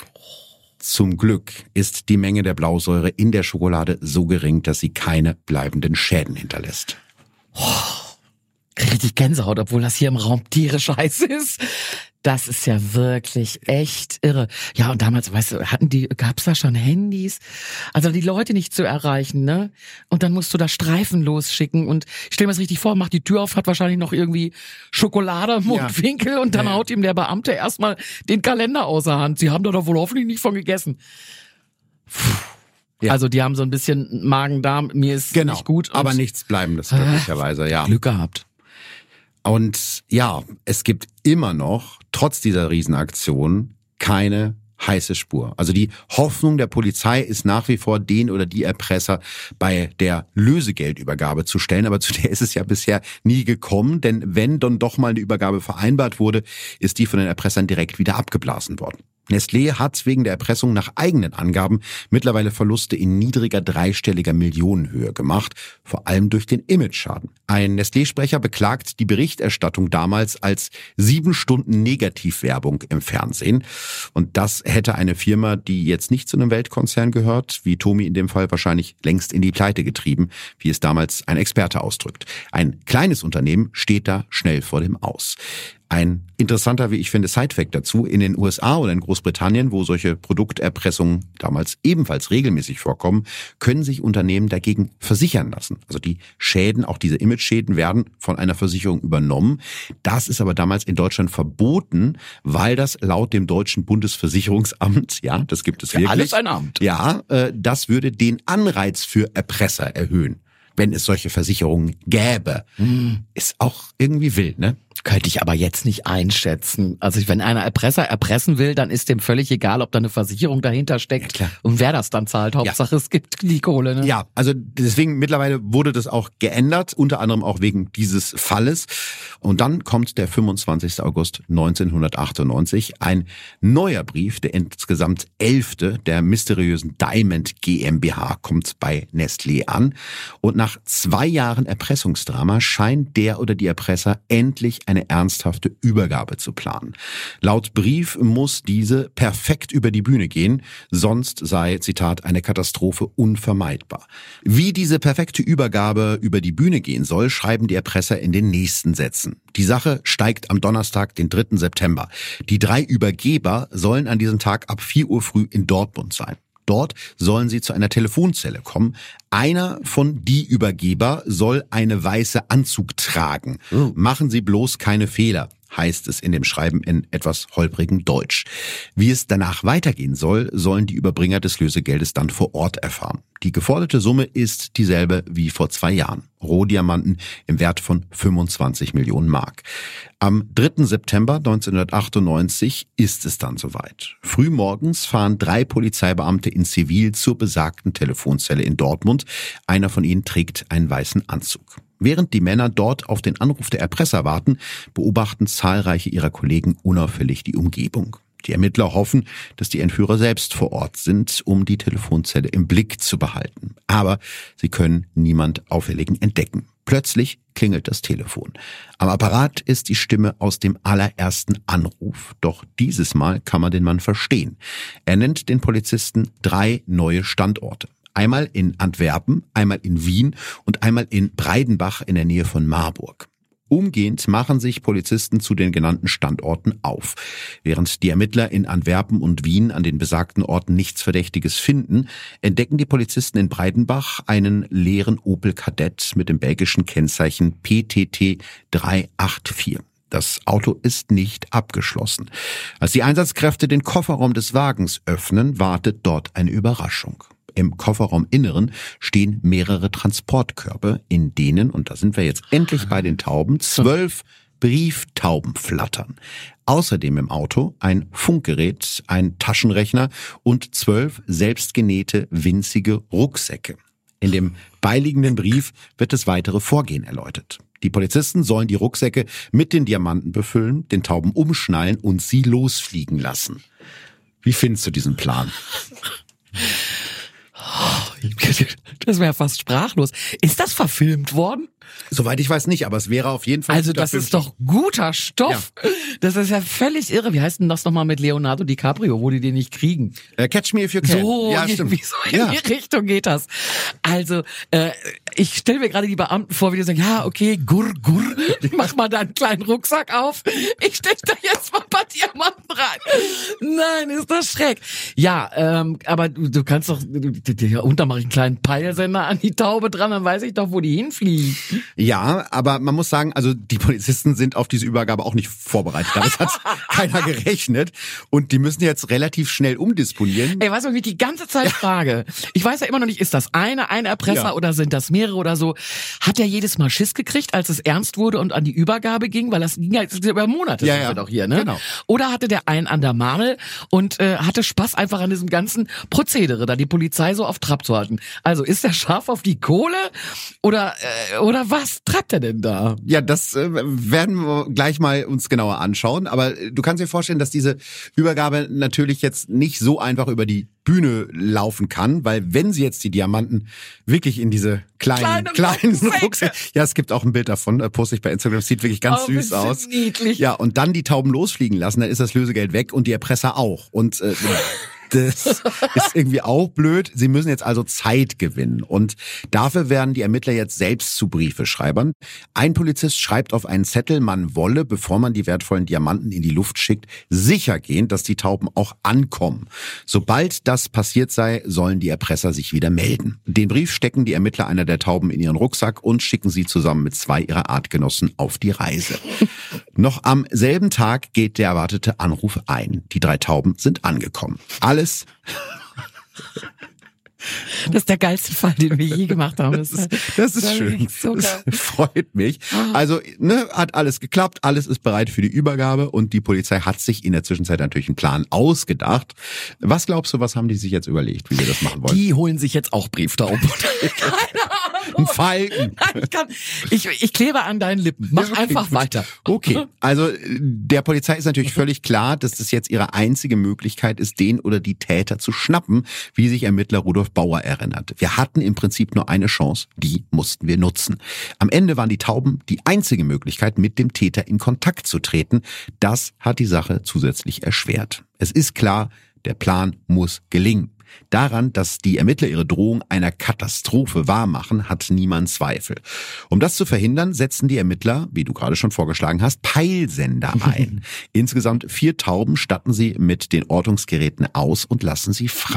Zum Glück ist die Menge der Blausäure in der Schokolade so gering, dass sie keine bleibenden Schäden hinterlässt. Oh. Richtig Gänsehaut, obwohl das hier im Raum tierisch heiß ist. Das ist ja wirklich echt irre. Ja, und damals, weißt du, hatten die, gab's da schon Handys? Also die Leute nicht zu erreichen, ne? Und dann musst du da Streifen losschicken und ich stell mir das richtig vor, macht die Tür auf, hat wahrscheinlich noch irgendwie Schokolade im Mundwinkel ja. und dann ja. haut ihm der Beamte erstmal den Kalender außer Hand. Sie haben da doch wohl hoffentlich nicht von gegessen. Puh. Ja. Also die haben so ein bisschen Magen-Darm, mir ist genau, nicht gut. Aber nichts Bleibendes, möglicherweise, ja. Glück gehabt. Und ja, es gibt immer noch, trotz dieser Riesenaktion, keine heiße Spur. Also die Hoffnung der Polizei ist nach wie vor, den oder die Erpresser bei der Lösegeldübergabe zu stellen. Aber zu der ist es ja bisher nie gekommen. Denn wenn dann doch mal eine Übergabe vereinbart wurde, ist die von den Erpressern direkt wieder abgeblasen worden. Nestlé hat wegen der Erpressung nach eigenen Angaben mittlerweile Verluste in niedriger dreistelliger Millionenhöhe gemacht, vor allem durch den Imageschaden. Ein Nestlé-Sprecher beklagt die Berichterstattung damals als sieben Stunden Negativwerbung im Fernsehen. Und das hätte eine Firma, die jetzt nicht zu einem Weltkonzern gehört, wie Tomi in dem Fall wahrscheinlich längst in die Pleite getrieben, wie es damals ein Experte ausdrückt. Ein kleines Unternehmen steht da schnell vor dem Aus. Ein interessanter, wie ich finde, Sidefact dazu: In den U S A oder in Großbritannien, wo solche Produkterpressungen damals ebenfalls regelmäßig vorkommen, können sich Unternehmen dagegen versichern lassen. Also die Schäden, auch diese Image-Schäden, werden von einer Versicherung übernommen. Das ist aber damals in Deutschland verboten, weil das laut dem deutschen Bundesversicherungsamt, ja, das gibt es ja, wirklich. Alles ein Amt. Ja, äh, das würde den Anreiz für Erpresser erhöhen, wenn es solche Versicherungen gäbe. Hm. Ist auch irgendwie wild, ne? Könnte ich aber jetzt nicht einschätzen. Also wenn einer Erpresser erpressen will, dann ist dem völlig egal, ob da eine Versicherung dahinter steckt. Ja, und wer das dann zahlt. Hauptsache, ja. es gibt die Kohle. Ne? Ja, also deswegen mittlerweile wurde das auch geändert, unter anderem auch wegen dieses Falles. Und dann kommt der fünfundzwanzigster August neunzehnhundertachtundneunzig. Ein neuer Brief, der insgesamt elfte der mysteriösen Diamond GmbH, kommt bei Nestlé an. Und nach zwei Jahren Erpressungsdrama scheint der oder die Erpresser endlich eine ernsthafte Übergabe zu planen. Laut Brief muss diese perfekt über die Bühne gehen, sonst sei, Zitat, eine Katastrophe unvermeidbar. Wie diese perfekte Übergabe über die Bühne gehen soll, schreiben die Erpresser in den nächsten Sätzen. Die Sache steigt am Donnerstag, den dritten September. Die drei Übergeber sollen an diesem Tag ab vier Uhr früh in Dortmund sein. Dort sollen sie zu einer Telefonzelle kommen. Einer von die Übergeber soll eine weiße Anzug tragen. Oh. Machen Sie bloß keine Fehler, heißt es in dem Schreiben in etwas holprigem Deutsch. Wie es danach weitergehen soll, sollen die Überbringer des Lösegeldes dann vor Ort erfahren. Die geforderte Summe ist dieselbe wie vor zwei Jahren. Rohdiamanten im Wert von fünfundzwanzig Millionen Mark. Am dritten September neunzehnhundertachtundneunzig ist es dann soweit. Frühmorgens fahren drei Polizeibeamte in Zivil zur besagten Telefonzelle in Dortmund. Einer von ihnen trägt einen weißen Anzug. Während die Männer dort auf den Anruf der Erpresser warten, beobachten zahlreiche ihrer Kollegen unauffällig die Umgebung. Die Ermittler hoffen, dass die Entführer selbst vor Ort sind, um die Telefonzelle im Blick zu behalten. Aber sie können niemand Auffälligen entdecken. Plötzlich klingelt das Telefon. Am Apparat ist die Stimme aus dem allerersten Anruf. Doch dieses Mal kann man den Mann verstehen. Er nennt den Polizisten drei neue Standorte. Einmal in Antwerpen, einmal in Wien und einmal in Breidenbach in der Nähe von Marburg. Umgehend machen sich Polizisten zu den genannten Standorten auf. Während die Ermittler in Antwerpen und Wien an den besagten Orten nichts Verdächtiges finden, entdecken die Polizisten in Breidenbach einen leeren Opel Kadett mit dem belgischen Kennzeichen P T T drei acht vier. Das Auto ist nicht abgeschlossen. Als die Einsatzkräfte den Kofferraum des Wagens öffnen, wartet dort eine Überraschung. Im Kofferrauminneren stehen mehrere Transportkörbe, in denen, und da sind wir jetzt endlich bei den Tauben, zwölf Brieftauben flattern. Außerdem im Auto ein Funkgerät, ein Taschenrechner und zwölf selbstgenähte winzige Rucksäcke. In dem beiliegenden Brief wird das weitere Vorgehen erläutert. Die Polizisten sollen die Rucksäcke mit den Diamanten befüllen, den Tauben umschnallen und sie losfliegen lassen. Wie findest du diesen Plan? Das wäre fast sprachlos. Ist das verfilmt worden? Soweit ich weiß nicht, aber es wäre auf jeden Fall... Also das ist doch guter Stoff. Ja. Das ist ja völlig irre. Wie heißt denn das nochmal mit Leonardo DiCaprio, wo die den nicht kriegen? Uh, Catch Me If You Can. So, ja, stimmt. Wie so in ja. die Richtung geht das. Also, äh, ich stelle mir gerade die Beamten vor, wie die sagen, ja, okay, gurr, gurr, mach mal da einen kleinen Rucksack auf. Ich stecke da jetzt mal ein paar Diamanten rein. Nein, ist das schreck. Ja, ähm, aber du, du kannst doch, hier unter mache ich einen kleinen Peilsender an die Taube dran, dann weiß ich doch, wo die hinfliegen. Ja, aber man muss sagen, also die Polizisten sind auf diese Übergabe auch nicht vorbereitet. Damit hat keiner gerechnet. Und die müssen jetzt relativ schnell umdisponieren. Ey, weißt du, wie ich die ganze Zeit ja. frage? Ich weiß ja immer noch nicht, ist das eine, ein Erpresser ja. oder sind das mehrere oder so? Hat er jedes Mal Schiss gekriegt, als es ernst wurde und an die Übergabe ging? Weil das ging ja über Monate ja, sind ja. wir doch hier, ne? Genau. Oder hatte der einen an der Marmel und äh, hatte Spaß einfach an diesem ganzen Prozedere, da die Polizei so auf Trab zu halten? Also ist der scharf auf die Kohle oder äh, oder was treibt er denn da? Ja, das äh, werden wir gleich mal uns genauer anschauen. Aber du kannst dir vorstellen, dass diese Übergabe natürlich jetzt nicht so einfach über die Bühne laufen kann, weil wenn sie jetzt die Diamanten wirklich in diese kleinen, Kleine kleinen Rucksäcke, ja, es gibt auch ein Bild davon, poste ich bei Instagram, das sieht wirklich ganz oh, süß aus. Niedlich. Ja, und dann die Tauben losfliegen lassen, dann ist das Lösegeld weg und die Erpresser auch. Und äh, das ist irgendwie auch blöd. Sie müssen jetzt also Zeit gewinnen. Und dafür werden die Ermittler jetzt selbst zu Briefeschreibern. Ein Polizist schreibt auf einen Zettel, man wolle, bevor man die wertvollen Diamanten in die Luft schickt, sicher gehen, dass die Tauben auch ankommen. Sobald das passiert sei, sollen die Erpresser sich wieder melden. Den Brief stecken die Ermittler einer der Tauben in ihren Rucksack und schicken sie zusammen mit zwei ihrer Artgenossen auf die Reise. Noch am selben Tag geht der erwartete Anruf ein. Die drei Tauben sind angekommen. Alles Das ist der geilste Fall, den wir je gemacht haben. Das ist, das ist das schön. So das freut mich. Also, ne, hat alles geklappt, alles ist bereit für die Übergabe und die Polizei hat sich in der Zwischenzeit natürlich einen Plan ausgedacht. Was glaubst du, was haben die sich jetzt überlegt, wie sie das machen wollen? Die holen sich jetzt auch Brieftauben. Keine Ahnung. Ein Falken. Ich, kann, ich, ich klebe an deinen Lippen. Mach ja, okay, einfach gut. weiter. Okay, also der Polizei ist natürlich völlig klar, dass das jetzt ihre einzige Möglichkeit ist, den oder die Täter zu schnappen, wie sich Ermittler Rudolf Bauer erinnert. Wir hatten im Prinzip nur eine Chance, die mussten wir nutzen. Am Ende waren die Tauben die einzige Möglichkeit, mit dem Täter in Kontakt zu treten. Das hat die Sache zusätzlich erschwert. Es ist klar, der Plan muss gelingen. Daran, dass die Ermittler ihre Drohung einer Katastrophe wahrmachen, hat niemand Zweifel. Um das zu verhindern, setzen die Ermittler, wie du gerade schon vorgeschlagen hast, Peilsender ein. Insgesamt vier Tauben statten sie mit den Ortungsgeräten aus und lassen sie frei.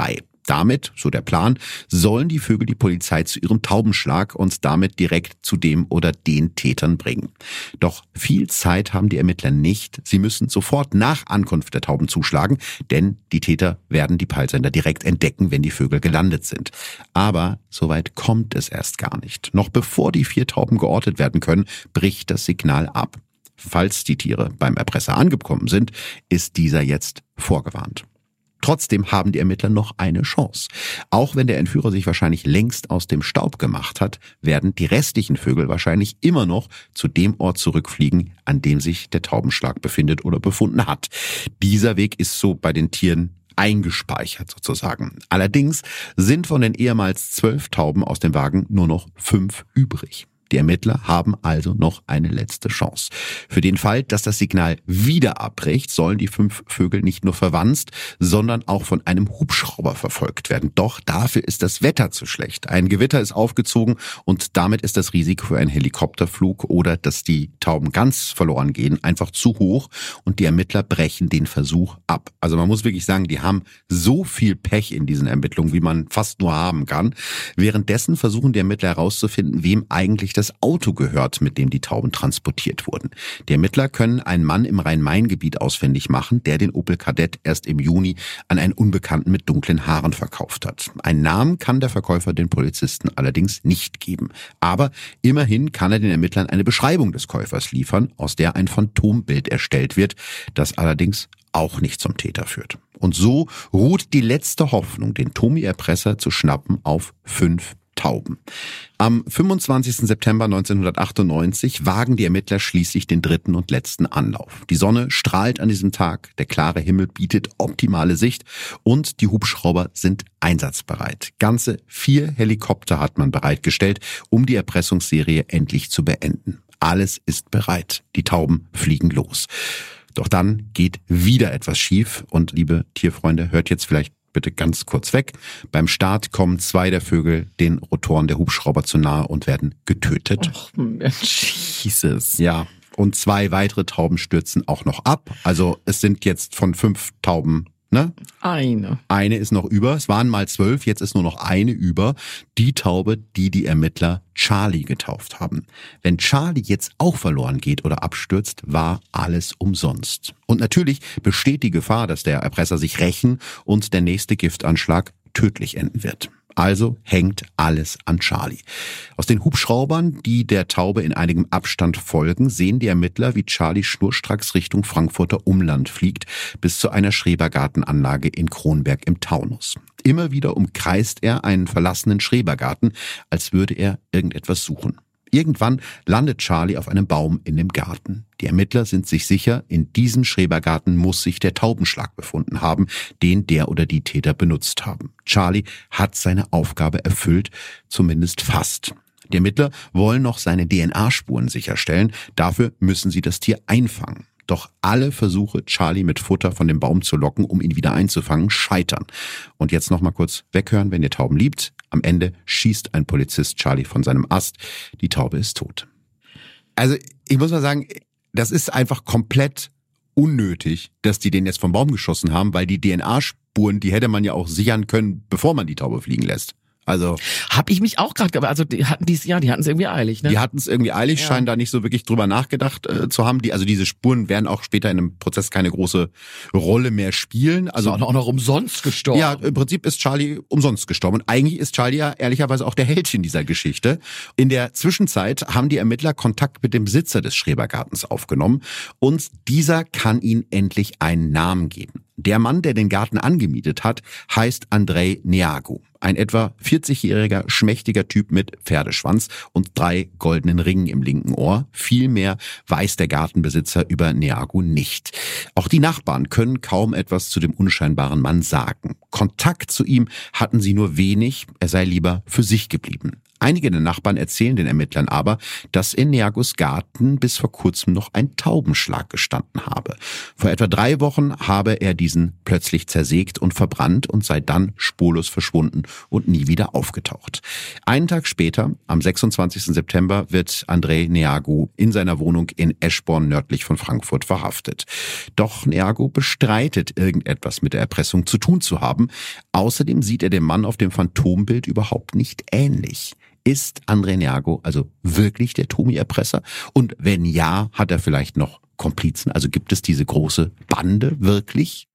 Damit, so der Plan, sollen die Vögel die Polizei zu ihrem Taubenschlag und damit direkt zu dem oder den Tätern bringen. Doch viel Zeit haben die Ermittler nicht. Sie müssen sofort nach Ankunft der Tauben zuschlagen, denn die Täter werden die Peilsender direkt entdecken, wenn die Vögel gelandet sind. Aber soweit kommt es erst gar nicht. Noch bevor die vier Tauben geortet werden können, bricht das Signal ab. Falls die Tiere beim Erpresser angekommen sind, ist dieser jetzt vorgewarnt. Trotzdem haben die Ermittler noch eine Chance. Auch wenn der Entführer sich wahrscheinlich längst aus dem Staub gemacht hat, werden die restlichen Vögel wahrscheinlich immer noch zu dem Ort zurückfliegen, an dem sich der Taubenschlag befindet oder befunden hat. Dieser Weg ist so bei den Tieren eingespeichert sozusagen. Allerdings sind von den ehemals zwölf Tauben aus dem Wagen nur noch fünf übrig. Die Ermittler haben also noch eine letzte Chance. Für den Fall, dass das Signal wieder abbricht, sollen die fünf Vögel nicht nur verwanzt, sondern auch von einem Hubschrauber verfolgt werden. Doch dafür ist das Wetter zu schlecht. Ein Gewitter ist aufgezogen und damit ist das Risiko für einen Helikopterflug oder dass die Tauben ganz verloren gehen einfach zu hoch und die Ermittler brechen den Versuch ab. Also man muss wirklich sagen, die haben so viel Pech in diesen Ermittlungen, wie man fast nur haben kann. Währenddessen versuchen die Ermittler herauszufinden, wem eigentlich das Auto gehört, mit dem die Tauben transportiert wurden. Die Ermittler können einen Mann im Rhein-Main-Gebiet ausfindig machen, der den Opel Kadett erst im Juni an einen Unbekannten mit dunklen Haaren verkauft hat. Einen Namen kann der Verkäufer den Polizisten allerdings nicht geben. Aber immerhin kann er den Ermittlern eine Beschreibung des Käufers liefern, aus der ein Phantombild erstellt wird, das allerdings auch nicht zum Täter führt. Und so ruht die letzte Hoffnung, den Tomi-Erpresser zu schnappen, auf fünf Tauben. Am fünfundzwanzigsten September neunzehnhundertachtundneunzig wagen die Ermittler schließlich den dritten und letzten Anlauf. Die Sonne strahlt an diesem Tag, der klare Himmel bietet optimale Sicht und die Hubschrauber sind einsatzbereit. Ganze vier Helikopter hat man bereitgestellt, um die Erpressungsserie endlich zu beenden. Alles ist bereit. Die Tauben fliegen los. Doch dann geht wieder etwas schief und liebe Tierfreunde, hört jetzt vielleicht bitte ganz kurz weg. Beim Start kommen zwei der Vögel den Rotoren der Hubschrauber zu nahe und werden getötet. Ach, Jesus. Ja, und zwei weitere Tauben stürzen auch noch ab. Also es sind jetzt von fünf Tauben, ne? Eine. Eine ist noch über. Es waren mal zwölf, jetzt ist nur noch eine über. Die Taube, die die Ermittler Charlie getauft haben. Wenn Charlie jetzt auch verloren geht oder abstürzt, war alles umsonst. Und natürlich besteht die Gefahr, dass der Erpresser sich rächen und der nächste Giftanschlag tödlich enden wird. Also hängt alles an Charlie. Aus den Hubschraubern, die der Taube in einigem Abstand folgen, sehen die Ermittler, wie Charlie schnurstracks Richtung Frankfurter Umland fliegt, bis zu einer Schrebergartenanlage in Kronberg im Taunus. Immer wieder umkreist er einen verlassenen Schrebergarten, als würde er irgendetwas suchen. Irgendwann landet Charlie auf einem Baum in dem Garten. Die Ermittler sind sich sicher, in diesem Schrebergarten muss sich der Taubenschlag befunden haben, den der oder die Täter benutzt haben. Charlie hat seine Aufgabe erfüllt, zumindest fast. Die Ermittler wollen noch seine D N A-Spuren sicherstellen. Dafür müssen sie das Tier einfangen. Doch alle Versuche, Charlie mit Futter von dem Baum zu locken, um ihn wieder einzufangen, scheitern. Und jetzt noch mal kurz weghören, wenn ihr Tauben liebt. Am Ende schießt ein Polizist Charlie von seinem Ast. Die Taube ist tot. Also ich muss mal sagen, das ist einfach komplett unnötig, dass die den jetzt vom Baum geschossen haben, weil die D N A-Spuren, die hätte man ja auch sichern können, bevor man die Taube fliegen lässt. Also hab ich mich auch gerade, also die hatten dies, ja, die hatten es irgendwie eilig, ne? Die hatten es irgendwie eilig, Ja. scheinen da nicht so wirklich drüber nachgedacht äh, zu haben. Die, also diese Spuren werden auch später in einem Prozess keine große Rolle mehr spielen. Also Also auch noch umsonst gestorben. ja, im Prinzip ist Charlie umsonst gestorben. Und eigentlich ist Charlie ja ehrlicherweise auch der Held in dieser Geschichte. In der Zwischenzeit haben die Ermittler Kontakt mit dem Besitzer des Schrebergartens aufgenommen und dieser kann ihnen endlich einen Namen geben. Der Mann, der den Garten angemietet hat, heißt Andrei Neagu. Ein etwa vierzigjähriger, schmächtiger Typ mit Pferdeschwanz und drei goldenen Ringen im linken Ohr. Viel mehr weiß der Gartenbesitzer über Neagu nicht. Auch die Nachbarn können kaum etwas zu dem unscheinbaren Mann sagen. Kontakt zu ihm hatten sie nur wenig, er sei lieber für sich geblieben. Einige der Nachbarn erzählen den Ermittlern aber, dass in Neagos Garten bis vor kurzem noch ein Taubenschlag gestanden habe. Vor etwa drei Wochen habe er diesen plötzlich zersägt und verbrannt und sei dann spurlos verschwunden und nie wieder aufgetaucht. Einen Tag später, am sechsundzwanzigsten September, wird André Neago in seiner Wohnung in Eschborn nördlich von Frankfurt verhaftet. Doch Neago bestreitet, irgendetwas mit der Erpressung zu tun zu haben. Außerdem sieht er dem Mann auf dem Phantombild überhaupt nicht ähnlich. Ist André Neago also wirklich der Tomi-Erpresser? Und wenn ja, hat er vielleicht noch Komplizen? Also gibt es diese große Bande wirklich?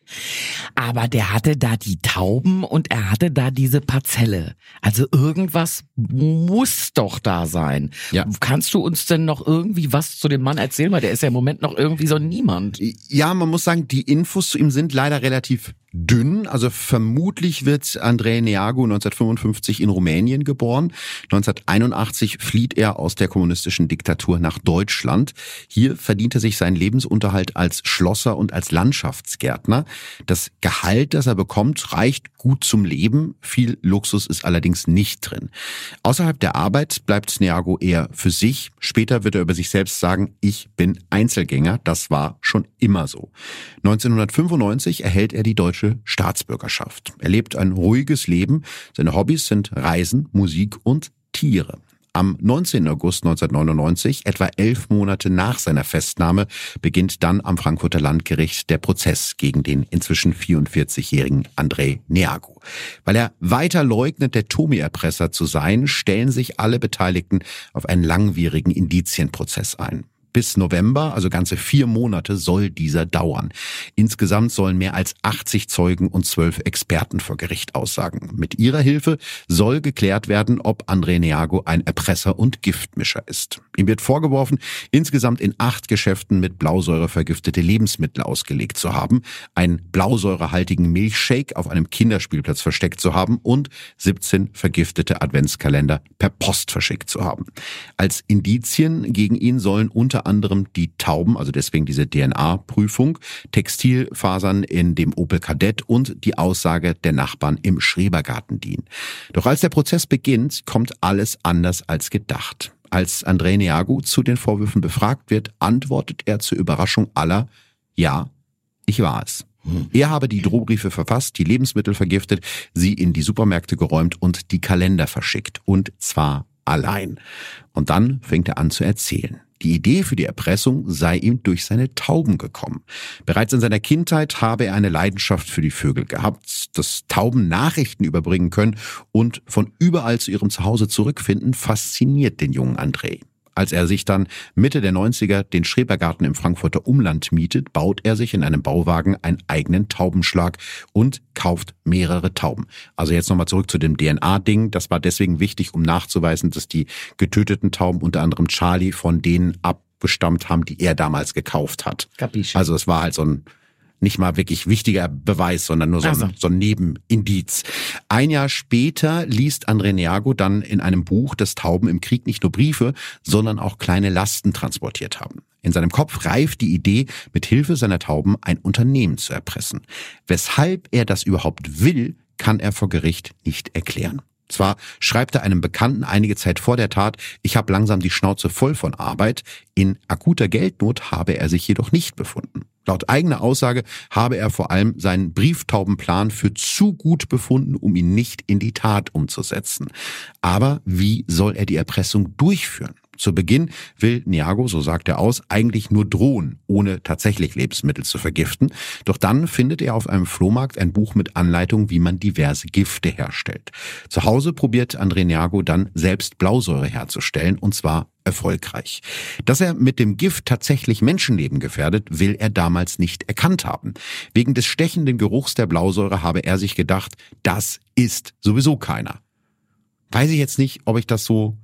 Aber der hatte da die Tauben und er hatte da diese Parzelle. Also irgendwas muss doch da sein. Ja. Kannst du uns denn noch irgendwie was zu dem Mann erzählen? Weil der ist ja im Moment noch irgendwie so niemand. Ja, man muss sagen, die Infos zu ihm sind leider relativ dünn. Also vermutlich wird André Neago neunzehnhundertfünfundfünfzig in Rumänien geboren. neunzehnhunderteinundachtzig flieht er aus der kommunistischen Diktatur nach Deutschland. Hier verdient er sich seinen Lebensunterhalt als Schlosser und als Landschaftsgärtner. Das Gehalt, das er bekommt, reicht gut zum Leben. Viel Luxus ist allerdings nicht drin. Außerhalb der Arbeit bleibt Neago eher für sich. Später wird er über sich selbst sagen, ich bin Einzelgänger. Das war schon immer so. neunzehnhundertfünfundneunzig erhält er die deutsche Staatsbürgerschaft. Er lebt ein ruhiges Leben. Seine Hobbys sind Reisen, Musik und Tiere. Am neunzehnten August neunzehnhundertneunundneunzig, etwa elf Monate nach seiner Festnahme, beginnt dann am Frankfurter Landgericht der Prozess gegen den inzwischen vierundvierzigjährigen André Neago. Weil er weiter leugnet, der Tomi-Erpresser zu sein, stellen sich alle Beteiligten auf einen langwierigen Indizienprozess ein. Bis November, also ganze vier Monate, soll dieser dauern. Insgesamt sollen mehr als achtzig Zeugen und zwölf Experten vor Gericht aussagen. Mit ihrer Hilfe soll geklärt werden, ob André Neago ein Erpresser und Giftmischer ist. Ihm wird vorgeworfen, insgesamt in acht Geschäften mit Blausäure vergiftete Lebensmittel ausgelegt zu haben, einen blausäurehaltigen Milchshake auf einem Kinderspielplatz versteckt zu haben und siebzehn vergiftete Adventskalender per Post verschickt zu haben. Als Indizien gegen ihn sollen unter anderem die Tauben, also deswegen diese D N A-Prüfung, Textilfasern in dem Opel Kadett und die Aussage der Nachbarn im Schrebergarten dienen. Doch als der Prozess beginnt, kommt alles anders als gedacht. Als André Neago zu den Vorwürfen befragt wird, antwortet er zur Überraschung aller, ja, ich war es. Er habe die Drohbriefe verfasst, die Lebensmittel vergiftet, sie in die Supermärkte geräumt und die Kalender verschickt. Und zwar allein. Und dann fängt er an zu erzählen. Die Idee für die Erpressung sei ihm durch seine Tauben gekommen. Bereits in seiner Kindheit habe er eine Leidenschaft für die Vögel gehabt. Dass Tauben Nachrichten überbringen können und von überall zu ihrem Zuhause zurückfinden, fasziniert den jungen André. Als er sich dann Mitte der neunziger den Schrebergarten im Frankfurter Umland mietet, baut er sich in einem Bauwagen einen eigenen Taubenschlag und kauft mehrere Tauben. Also jetzt nochmal zurück zu dem D N A-Ding. Das war deswegen wichtig, um nachzuweisen, dass die getöteten Tauben, unter anderem Charlie, von denen abgestammt haben, die er damals gekauft hat. Capisce. Also es war halt so ein nicht mal wirklich wichtiger Beweis, sondern nur so ein, so ein Nebenindiz. Ein Jahr später liest André Neago dann in einem Buch, dass Tauben im Krieg nicht nur Briefe, sondern auch kleine Lasten transportiert haben. In seinem Kopf reift die Idee, mit Hilfe seiner Tauben ein Unternehmen zu erpressen. Weshalb er das überhaupt will, kann er vor Gericht nicht erklären. Zwar schreibt er einem Bekannten einige Zeit vor der Tat, ich habe langsam die Schnauze voll von Arbeit, in akuter Geldnot habe er sich jedoch nicht befunden. Laut eigener Aussage habe er vor allem seinen Brieftaubenplan für zu gut befunden, um ihn nicht in die Tat umzusetzen. Aber wie soll er die Erpressung durchführen? Zu Beginn will Neago, so sagt er aus, eigentlich nur drohen, ohne tatsächlich Lebensmittel zu vergiften. Doch dann findet er auf einem Flohmarkt ein Buch mit Anleitung, wie man diverse Gifte herstellt. Zu Hause probiert André Neago dann selbst Blausäure herzustellen, und zwar erfolgreich. Dass er mit dem Gift tatsächlich Menschenleben gefährdet, will er damals nicht erkannt haben. Wegen des stechenden Geruchs der Blausäure habe er sich gedacht, das ist sowieso keiner. Weiß ich jetzt nicht, ob ich das so...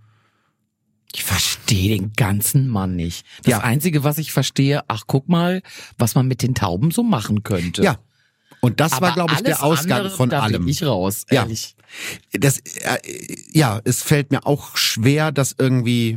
Ich verstehe den ganzen Mann nicht. Das Ja. Einzige, was ich verstehe, ach guck mal, was man mit den Tauben so machen könnte. Ja. Und das Aber war, glaube ich, alles der Ausgang andere, von da allem. bin ich raus, Ja. ehrlich. Das, äh, ja, es fällt mir auch schwer, das irgendwie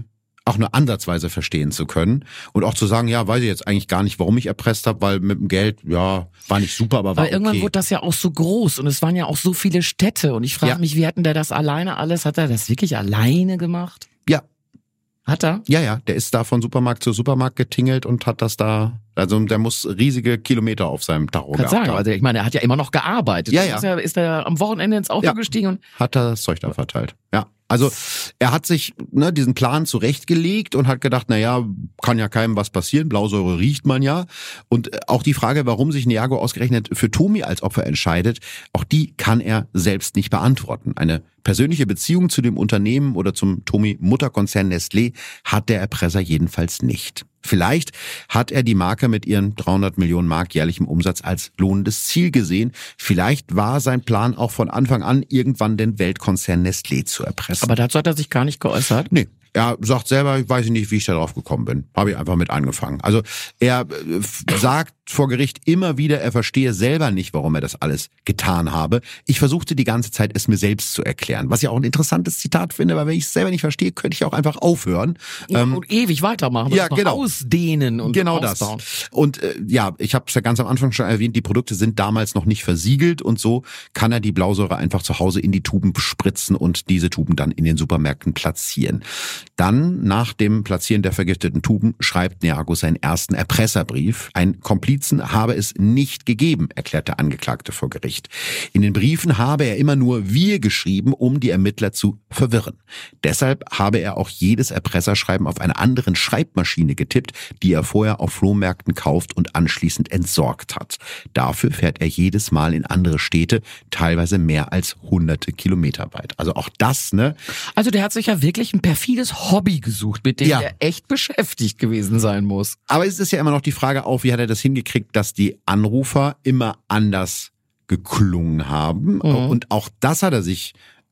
auch nur ansatzweise verstehen zu können und auch zu sagen, ja, weiß ich jetzt eigentlich gar nicht, warum ich erpresst habe, weil mit dem Geld, ja, war nicht super, aber war Weil irgendwann okay. wurde das ja auch so groß und es waren ja auch so viele Städte und ich frage Ja. mich, wie hat denn der das alleine alles, hat er das wirklich alleine gemacht? Ja, Hat er? ja, ja, der ist da von Supermarkt zu Supermarkt getingelt und hat das da, also der muss riesige Kilometer auf seinem Tacho Kann gehabt sagen, haben. also ich meine, er hat ja immer noch gearbeitet. Ja, ja. Ist er, ist er am Wochenende ins Auto Ja. gestiegen und Hat er das Zeug da verteilt. Ja. Also er hat sich ne, diesen Plan zurechtgelegt und hat gedacht, na ja, kann ja keinem was passieren, Blausäure riecht man ja. Und auch die Frage, warum sich Neago ausgerechnet für Tomi als Opfer entscheidet, auch die kann er selbst nicht beantworten. Eine persönliche Beziehung zu dem Unternehmen oder zum Tomi-Mutterkonzern Nestlé hat der Erpresser jedenfalls nicht. Vielleicht hat er die Marke mit ihren dreihundert Millionen Mark jährlichem Umsatz als lohnendes Ziel gesehen. Vielleicht war sein Plan auch von Anfang an, irgendwann den Weltkonzern Nestlé zu erpressen. aber dazu hat er sich gar nicht geäußert. Nee, er sagt selber, ich weiß nicht, wie ich da drauf gekommen bin. Habe ich einfach mit angefangen. Also er äh, f- sagt vor Gericht immer wieder, er verstehe selber nicht, warum er das alles getan habe. Ich versuchte die ganze Zeit, es mir selbst zu erklären. Was ich auch ein interessantes Zitat finde, weil wenn ich es selber nicht verstehe, könnte ich auch einfach aufhören. Ähm, und ewig weitermachen, ja, das noch genau. ausdehnen und Genau ausbauen. das. Und äh, ja, ich habe es ja ganz am Anfang schon erwähnt, die Produkte sind damals noch nicht versiegelt und so kann er die Blausäure einfach zu Hause in die Tuben spritzen und diese Tuben dann in den Supermärkten platzieren. Dann, nach dem Platzieren der vergifteten Tuben, schreibt Neago seinen ersten Erpresserbrief. Ein Komplizen habe es nicht gegeben, erklärt der Angeklagte vor Gericht. In den Briefen habe er immer nur wir geschrieben, um die Ermittler zu verwirren. Deshalb habe er auch jedes Erpresserschreiben auf einer anderen Schreibmaschine getippt, die er vorher auf Flohmärkten kauft und anschließend entsorgt hat. Dafür fährt er jedes Mal in andere Städte, teilweise mehr als hunderte Kilometer weit. Also auch das, ne? Also der hat sich ja wirklich ein perfides Hobby gesucht, mit dem Ja. er echt beschäftigt gewesen sein muss. Aber es ist ja immer noch die Frage auch, wie hat er das hingekriegt, dass die Anrufer immer anders geklungen haben. Mhm. Und auch das hat er sich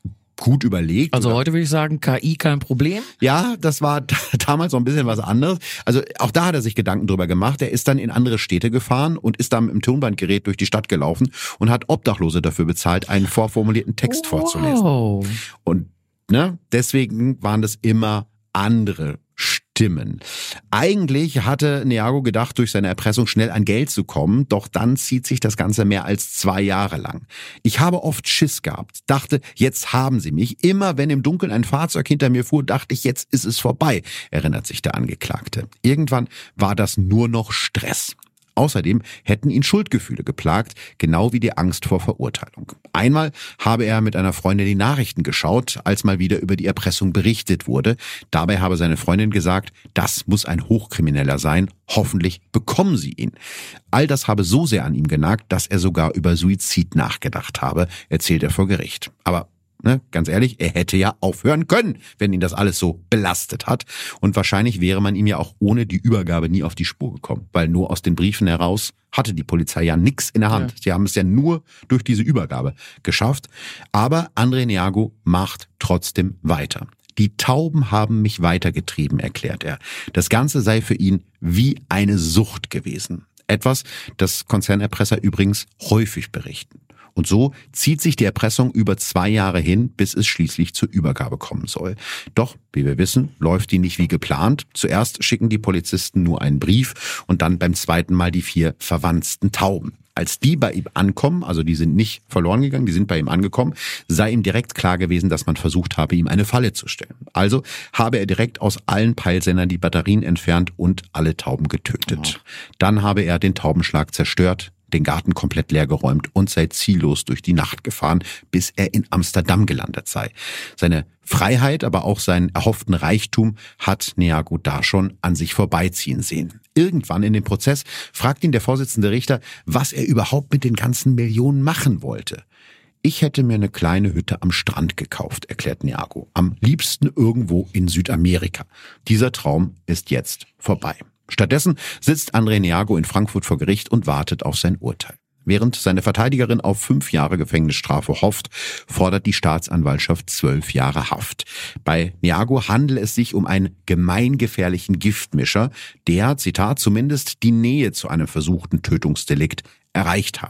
gut überlegt. Also Oder- heute würde ich sagen, K I kein Problem. Ja, das war damals noch ein bisschen was anderes. Also auch da hat er sich Gedanken drüber gemacht. Er ist dann in andere Städte gefahren und ist dann mit dem Tonbandgerät durch die Stadt gelaufen und hat Obdachlose dafür bezahlt, einen vorformulierten Text vorzulesen. Wow. Und ne, deswegen waren das immer andere Stimmen. Eigentlich hatte Neago gedacht, durch seine Erpressung schnell an Geld zu kommen, doch dann zieht sich das Ganze mehr als zwei Jahre lang. Ich habe oft Schiss gehabt, dachte, jetzt haben sie mich. Immer wenn im Dunkeln ein Fahrzeug hinter mir fuhr, dachte ich, jetzt ist es vorbei, erinnert sich der Angeklagte. Irgendwann war das nur noch Stress. Außerdem hätten ihn Schuldgefühle geplagt, genau wie die Angst vor Verurteilung. Einmal habe er mit einer Freundin die Nachrichten geschaut, als mal wieder über die Erpressung berichtet wurde. Dabei habe seine Freundin gesagt, das muss ein Hochkrimineller sein, hoffentlich bekommen sie ihn. All das habe so sehr an ihm genagt, dass er sogar über Suizid nachgedacht habe, erzählt er vor Gericht. Aber Ne, ganz ehrlich, er hätte ja aufhören können, wenn ihn das alles so belastet hat. Und wahrscheinlich wäre man ihm ja auch ohne die Übergabe nie auf die Spur gekommen. Weil nur aus den Briefen heraus hatte die Polizei ja nichts in der Hand. Ja. Sie haben es ja nur durch diese Übergabe geschafft. Aber André Neago macht trotzdem weiter. Die Tauben haben mich weitergetrieben, erklärt er. Das Ganze sei für ihn wie eine Sucht gewesen. Etwas, das Konzernerpresser übrigens häufig berichten. Und so zieht sich die Erpressung über zwei Jahre hin, bis es schließlich zur Übergabe kommen soll. Doch, wie wir wissen, läuft die nicht wie geplant. Zuerst schicken die Polizisten nur einen Brief und dann beim zweiten Mal die vier verwanzten Tauben. Als die bei ihm ankommen, also die sind nicht verloren gegangen, die sind bei ihm angekommen, sei ihm direkt klar gewesen, dass man versucht habe, ihm eine Falle zu stellen. Also habe er direkt aus allen Peilsendern die Batterien entfernt und alle Tauben getötet. Dann habe er den Taubenschlag zerstört, den Garten komplett leergeräumt und sei ziellos durch die Nacht gefahren, bis er in Amsterdam gelandet sei. Seine Freiheit, aber auch seinen erhofften Reichtum hat Neago da schon an sich vorbeiziehen sehen. Irgendwann in dem Prozess fragt ihn der Vorsitzende Richter, was er überhaupt mit den ganzen Millionen machen wollte. Ich hätte mir eine kleine Hütte am Strand gekauft, erklärt Neago. Am liebsten irgendwo in Südamerika. Dieser Traum ist jetzt vorbei. Stattdessen sitzt André Neago in Frankfurt vor Gericht und wartet auf sein Urteil. Während seine Verteidigerin auf fünf Jahre Gefängnisstrafe hofft, fordert die Staatsanwaltschaft zwölf Jahre Haft. Bei Neago handelt es sich um einen gemeingefährlichen Giftmischer, der, Zitat, zumindest die Nähe zu einem versuchten Tötungsdelikt erreicht habe.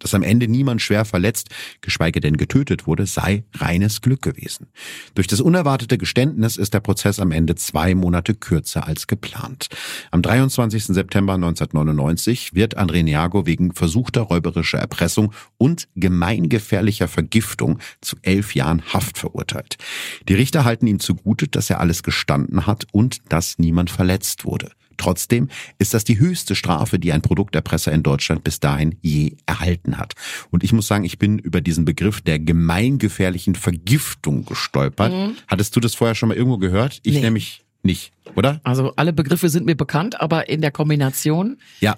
Dass am Ende niemand schwer verletzt, geschweige denn getötet wurde, sei reines Glück gewesen. Durch das unerwartete Geständnis ist der Prozess am Ende zwei Monate kürzer als geplant. Am dreiundzwanzigsten September neunzehnhundertneunundneunzig wird André Niago wegen versuchter räuberischer Erpressung und gemeingefährlicher Vergiftung zu elf Jahren Haft verurteilt. Die Richter halten ihm zugute, dass er alles gestanden hat und dass niemand verletzt wurde. Trotzdem ist das die höchste Strafe, die ein Produkterpresser in Deutschland bis dahin je erhalten hat. Und ich muss sagen, ich bin über diesen Begriff der gemeingefährlichen Vergiftung gestolpert. Mhm. Hattest du das vorher schon mal irgendwo gehört? Ich nee. nämlich nicht, oder? Also alle Begriffe sind mir bekannt, aber in der Kombination... Ja.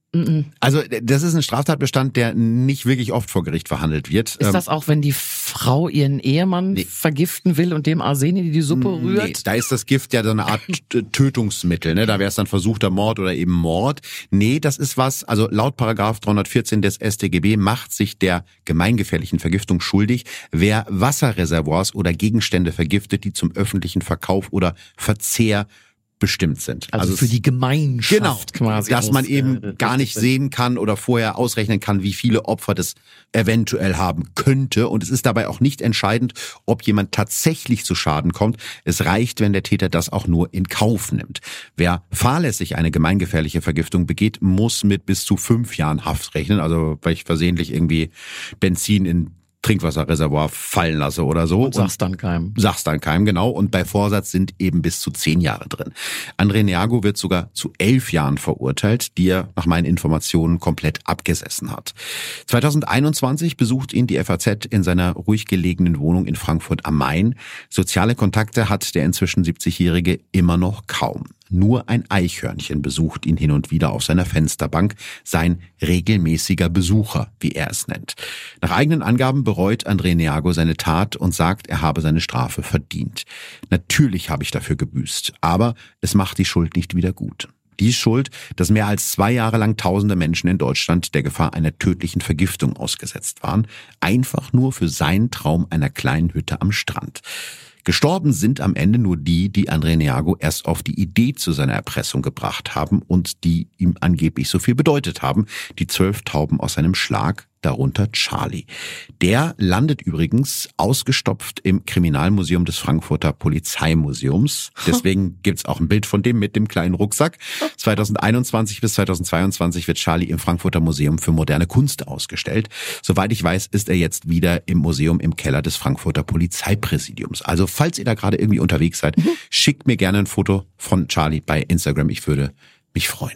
Also das ist ein Straftatbestand, der nicht wirklich oft vor Gericht verhandelt wird. Ist das auch, wenn die Frau ihren Ehemann nee. vergiften will und dem Arsen in die Suppe rührt? Nee, da ist das Gift ja so eine Art Tötungsmittel, ne? Da wäre es dann versuchter Mord oder eben Mord. Nee, das ist was, also laut Paragraph dreihundertvierzehn des S t G B macht sich der gemeingefährlichen Vergiftung schuldig, wer Wasserreservoirs oder Gegenstände vergiftet, die zum öffentlichen Verkauf oder Verzehr bestimmt sind. Also, also für die Gemeinschaft genau, quasi. Dass man eben gar nicht sehen kann oder vorher ausrechnen kann, wie viele Opfer das eventuell haben könnte. Und es ist dabei auch nicht entscheidend, ob jemand tatsächlich zu Schaden kommt. Es reicht, wenn der Täter das auch nur in Kauf nimmt. Wer fahrlässig eine gemeingefährliche Vergiftung begeht, muss mit bis zu fünf Jahren Haft rechnen. Also weil ich versehentlich irgendwie Benzin in Trinkwasserreservoir fallen lasse oder so. Und sag's dann keinem. Sag's dann keinem, genau. Und bei Vorsatz sind eben bis zu zehn Jahre drin. André Niago wird sogar zu elf Jahren verurteilt, die er nach meinen Informationen komplett abgesessen hat. zweitausendeinundzwanzig besucht ihn die F A Z in seiner ruhig gelegenen Wohnung in Frankfurt am Main. Soziale Kontakte hat der inzwischen siebzigjährige immer noch kaum. Nur ein Eichhörnchen besucht ihn hin und wieder auf seiner Fensterbank, sein regelmäßiger Besucher, wie er es nennt. Nach eigenen Angaben bereut André Niago seine Tat und sagt, er habe seine Strafe verdient. Natürlich habe ich dafür gebüßt, aber es macht die Schuld nicht wieder gut. Die Schuld, dass mehr als zwei Jahre lang tausende Menschen in Deutschland der Gefahr einer tödlichen Vergiftung ausgesetzt waren, einfach nur für seinen Traum einer kleinen Hütte am Strand. Gestorben sind am Ende nur die, die André Niago erst auf die Idee zu seiner Erpressung gebracht haben und die ihm angeblich so viel bedeutet haben, die zwölf Tauben aus seinem Schlag, darunter Charlie. Der landet übrigens ausgestopft im Kriminalmuseum des Frankfurter Polizeimuseums. Deswegen gibt's auch ein Bild von dem mit dem kleinen Rucksack. zweitausendeinundzwanzig bis zweitausendzweiundzwanzig wird Charlie im Frankfurter Museum für moderne Kunst ausgestellt. Soweit ich weiß, ist er jetzt wieder im Museum im Keller des Frankfurter Polizeipräsidiums. Also falls ihr da gerade irgendwie unterwegs seid, mhm. schickt mir gerne ein Foto von Charlie bei Instagram. Ich würde mich freuen.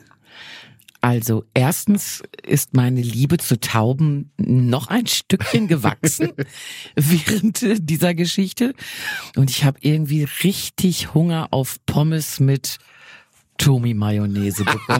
Also erstens ist meine Liebe zu Tauben noch ein Stückchen gewachsen während dieser Geschichte. Und ich habe irgendwie richtig Hunger auf Pommes mit Tomi-Mayonnaise bekommen.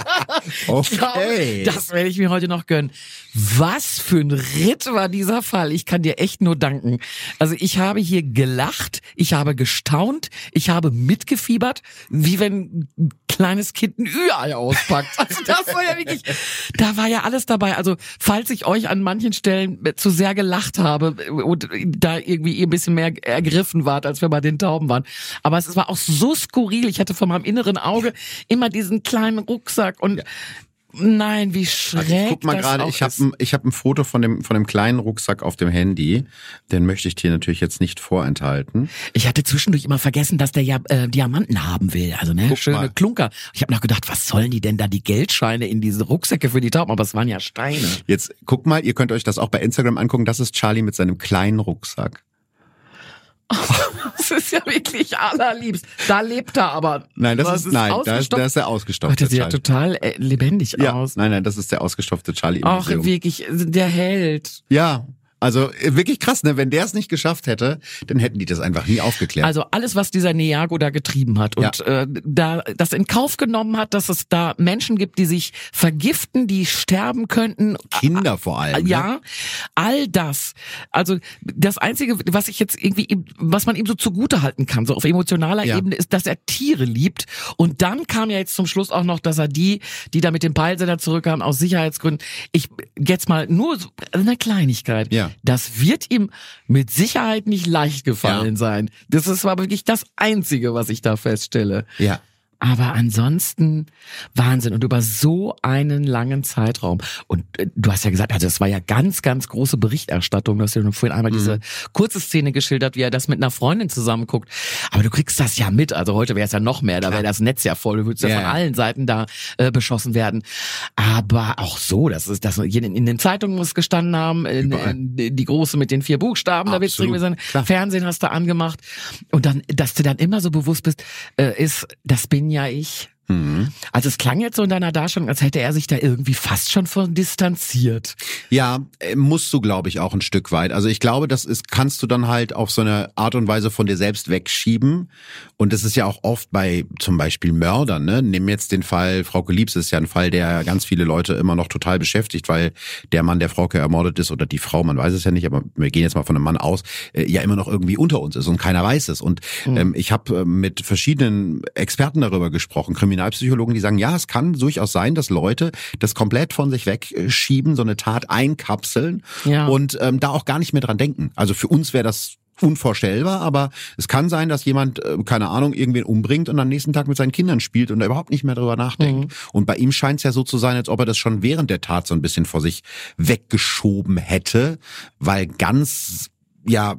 Okay. Das werde ich mir heute noch gönnen. Was für ein Ritt war dieser Fall. Ich kann dir echt nur danken. Also ich habe hier gelacht, ich habe gestaunt, ich habe mitgefiebert, wie wenn ein kleines Kind ein Ü-Ei auspackt. Also das war ja wirklich, da war ja alles dabei. Also falls ich euch an manchen Stellen zu sehr gelacht habe und da irgendwie ihr ein bisschen mehr ergriffen wart, als wir bei den Tauben waren. Aber es war auch so skurril. Ich hatte vor meinem inneren Auge immer diesen kleinen Rucksack und nein, wie schräg also ich guck mal das gerade, ich habe ein, ich habe ein Foto von dem von dem kleinen Rucksack auf dem Handy. Den möchte ich dir natürlich jetzt nicht vorenthalten. Ich hatte zwischendurch immer vergessen, dass der ja äh, Diamanten haben will, also ne, guck schöne mal. Klunker. Ich habe noch gedacht, was sollen die denn da die Geldscheine in diese Rucksäcke für die Tauben? Aber es waren ja Steine. Jetzt guck mal, ihr könnt euch das auch bei Instagram angucken. Das ist Charlie mit seinem kleinen Rucksack. Das ist ja wirklich allerliebst. Da lebt er aber. Nein, das ist, ist nein, da ist, da ist der ausgestopfte Charlie. Der sieht ja total äh, lebendig ja, aus. Nein, nein, das ist der ausgestopfte Charlie im Ach, Museum. wirklich, der Held. Ja. Also wirklich krass, ne? Wenn der es nicht geschafft hätte, dann hätten die das einfach nie aufgeklärt. Also alles, was dieser Niago da getrieben hat und ja. äh, da das in Kauf genommen hat, dass es da Menschen gibt, die sich vergiften, die sterben könnten. Kinder vor allem. Ja, ne? all das. Also das Einzige, was ich jetzt irgendwie, was man ihm so zugute halten kann, so auf emotionaler ja. Ebene, ist, dass er Tiere liebt. Und dann kam ja jetzt zum Schluss auch noch, dass er die, die da mit dem Peilsender zurückkamen, aus Sicherheitsgründen, ich jetzt mal nur so eine Kleinigkeit. Ja. Das wird ihm mit Sicherheit nicht leicht gefallen ja. sein. Das ist aber wirklich das Einzige, was ich da feststelle. Ja. Aber ansonsten Wahnsinn und über so einen langen Zeitraum. Und äh, du hast ja gesagt, also es war ja ganz, ganz große Berichterstattung. Du hast ja schon vorhin einmal mhm. diese kurze Szene geschildert, wie er das mit einer Freundin zusammen guckt. Aber du kriegst das ja mit. Also heute wäre es ja noch mehr, da wäre das Netz ja voll. Du würdest ja, ja von allen Seiten da äh, beschossen werden. Aber auch so, das ist das in, in den Zeitungen muss gestanden haben, in, in, die große mit den vier Buchstaben, da wird's irgendwie sein. Fernsehen hast du angemacht. Und dann, dass du dann immer so bewusst bist, äh, ist, das bin ja ich. Mhm. Also es klang jetzt so in deiner Darstellung, als hätte er sich da irgendwie fast schon von distanziert. Ja, musst du, glaube ich, auch ein Stück weit. Also ich glaube, das ist, kannst du dann halt auf so eine Art und Weise von dir selbst wegschieben. Und das ist ja auch oft bei zum Beispiel Mördern, ne? Nimm jetzt den Fall, Frauke Liebs ist ja ein Fall, der ganz viele Leute immer noch total beschäftigt, weil der Mann, der Frauke ermordet ist oder die Frau, man weiß es ja nicht, aber wir gehen jetzt mal von einem Mann aus, äh, ja immer noch irgendwie unter uns ist und keiner weiß es. Und mhm. ähm, ich habe äh, mit verschiedenen Experten darüber gesprochen, Kriminalpsychologen, die sagen, ja, es kann durchaus sein, dass Leute das komplett von sich wegschieben, so eine Tat einkapseln ja. und ähm, da auch gar nicht mehr dran denken. Also für uns wäre das unvorstellbar, aber es kann sein, dass jemand, äh, keine Ahnung, irgendwen umbringt und am nächsten Tag mit seinen Kindern spielt und da überhaupt nicht mehr drüber nachdenkt. Mhm. Und bei ihm scheint es ja so zu sein, als ob er das schon während der Tat so ein bisschen vor sich weggeschoben hätte, weil ganz ja,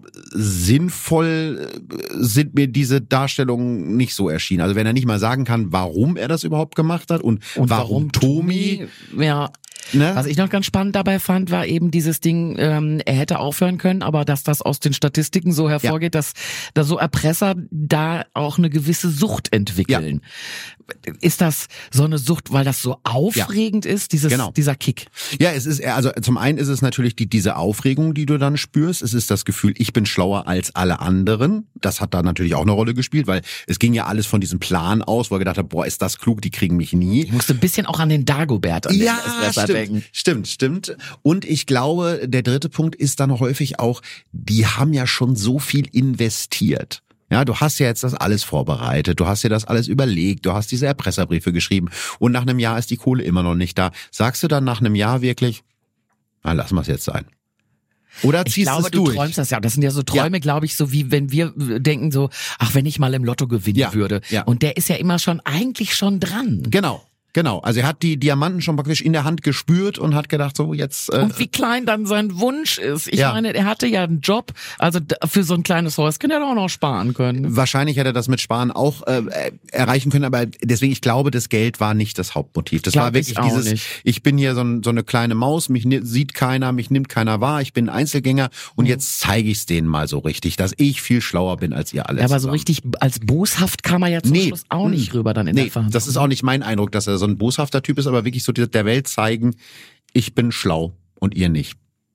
sinnvoll sind mir diese Darstellungen nicht so erschienen. Also wenn er nicht mal sagen kann, warum er das überhaupt gemacht hat und, und warum, warum Tomi, ja. Ne? Was ich noch ganz spannend dabei fand, war eben dieses Ding, ähm, er hätte aufhören können, aber dass das aus den Statistiken so hervorgeht, ja. dass, dass so Erpresser da auch eine gewisse Sucht entwickeln. Ja. Ist das so eine Sucht, weil das so aufregend ja. ist, dieses, genau. dieser Kick? Ja, es ist, also zum einen ist es natürlich die, diese Aufregung, die du dann spürst. Es ist das Gefühl, ich bin schlauer als alle anderen. Das hat da natürlich auch eine Rolle gespielt, weil es ging ja alles von diesem Plan aus, wo er gedacht hat, boah, ist das klug, die kriegen mich nie. Ich musste ein bisschen auch an den Dagobert, an den ja, stimmt. Denken. Stimmt, stimmt. Und ich glaube, der dritte Punkt ist dann häufig auch, die haben ja schon so viel investiert. Ja, du hast ja jetzt das alles vorbereitet, du hast dir das alles überlegt, du hast diese Erpresserbriefe geschrieben und nach einem Jahr ist die Kohle immer noch nicht da. Sagst du dann nach einem Jahr wirklich, na, lassen wir es jetzt sein? Oder ziehst ich glaube, du durch? träumst das ja. Das sind ja so Träume, ja. glaube ich, so wie wenn wir denken so, ach, wenn ich mal im Lotto gewinnen ja. würde. Ja. Und der ist ja immer schon, eigentlich schon dran. Genau. Genau, also er hat die Diamanten schon praktisch in der Hand gespürt und hat gedacht, so jetzt... Äh und wie klein dann sein Wunsch ist. Ich ja. meine, er hatte ja einen Job, also für so ein kleines Häuschen hätte er auch noch sparen können. Wahrscheinlich hätte er das mit Sparen auch äh, erreichen können, aber deswegen, ich glaube, das Geld war nicht das Hauptmotiv. Das Glaub war wirklich dieses, nicht. Ich bin hier so, ein, so eine kleine Maus, mich sieht keiner, mich nimmt keiner wahr, ich bin ein Einzelgänger und mhm. jetzt zeige ich es denen mal so richtig, dass ich viel schlauer bin als ihr alle. Ja, aber so richtig als boshaft kam er ja zum nee. Schluss auch nicht rüber dann in nee, der Verhandlung. Das ist auch nicht mein Eindruck, dass er so ein boshafter Typ ist, aber wirklich so der Welt zeigen, ich bin schlau und ihr nicht.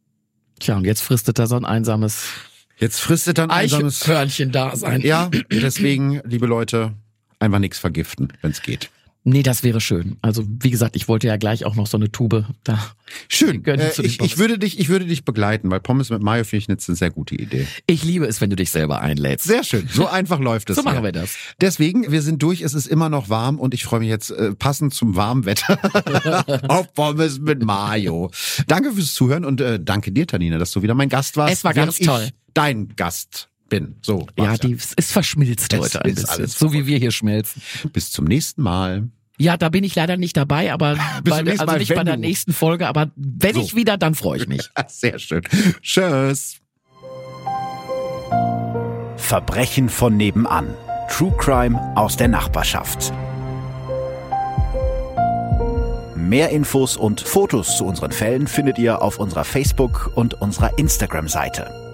Tja, und jetzt fristet er so ein einsames Jetzt fristet er ein einsames Eichhörnchen-Dasein. Ja, deswegen, liebe Leute, einfach nichts vergiften, wenn es geht. Nee, das wäre schön. Also wie gesagt, ich wollte ja gleich auch noch so eine Tube da. Schön. Äh, ich, ich würde dich, ich würde dich begleiten, weil Pommes mit Mayo finde ich jetzt eine sehr gute Idee. Ich liebe es, wenn du dich selber einlädst. Sehr schön. So einfach läuft es. So machen ja. wir das. Deswegen, wir sind durch. Es ist immer noch warm und ich freue mich jetzt äh, passend zum warmen Wetter auf Pommes mit Mayo. Danke fürs Zuhören und äh, danke dir, Tanina, dass du wieder mein Gast warst. Es war ganz toll. Dein Gast bin. So. Ja, die ist verschmilzt heute ein bisschen. Alles so wie wir hier schmelzen. Bis zum nächsten Mal. Ja, da bin ich leider nicht dabei, aber bei, also Mal, nicht bei der du. nächsten Folge, aber wenn so. ich wieder, dann freue ich mich. Sehr schön. Tschüss. Verbrechen von nebenan. True Crime aus der Nachbarschaft. Mehr Infos und Fotos zu unseren Fällen findet ihr auf unserer Facebook- und unserer Instagram-Seite.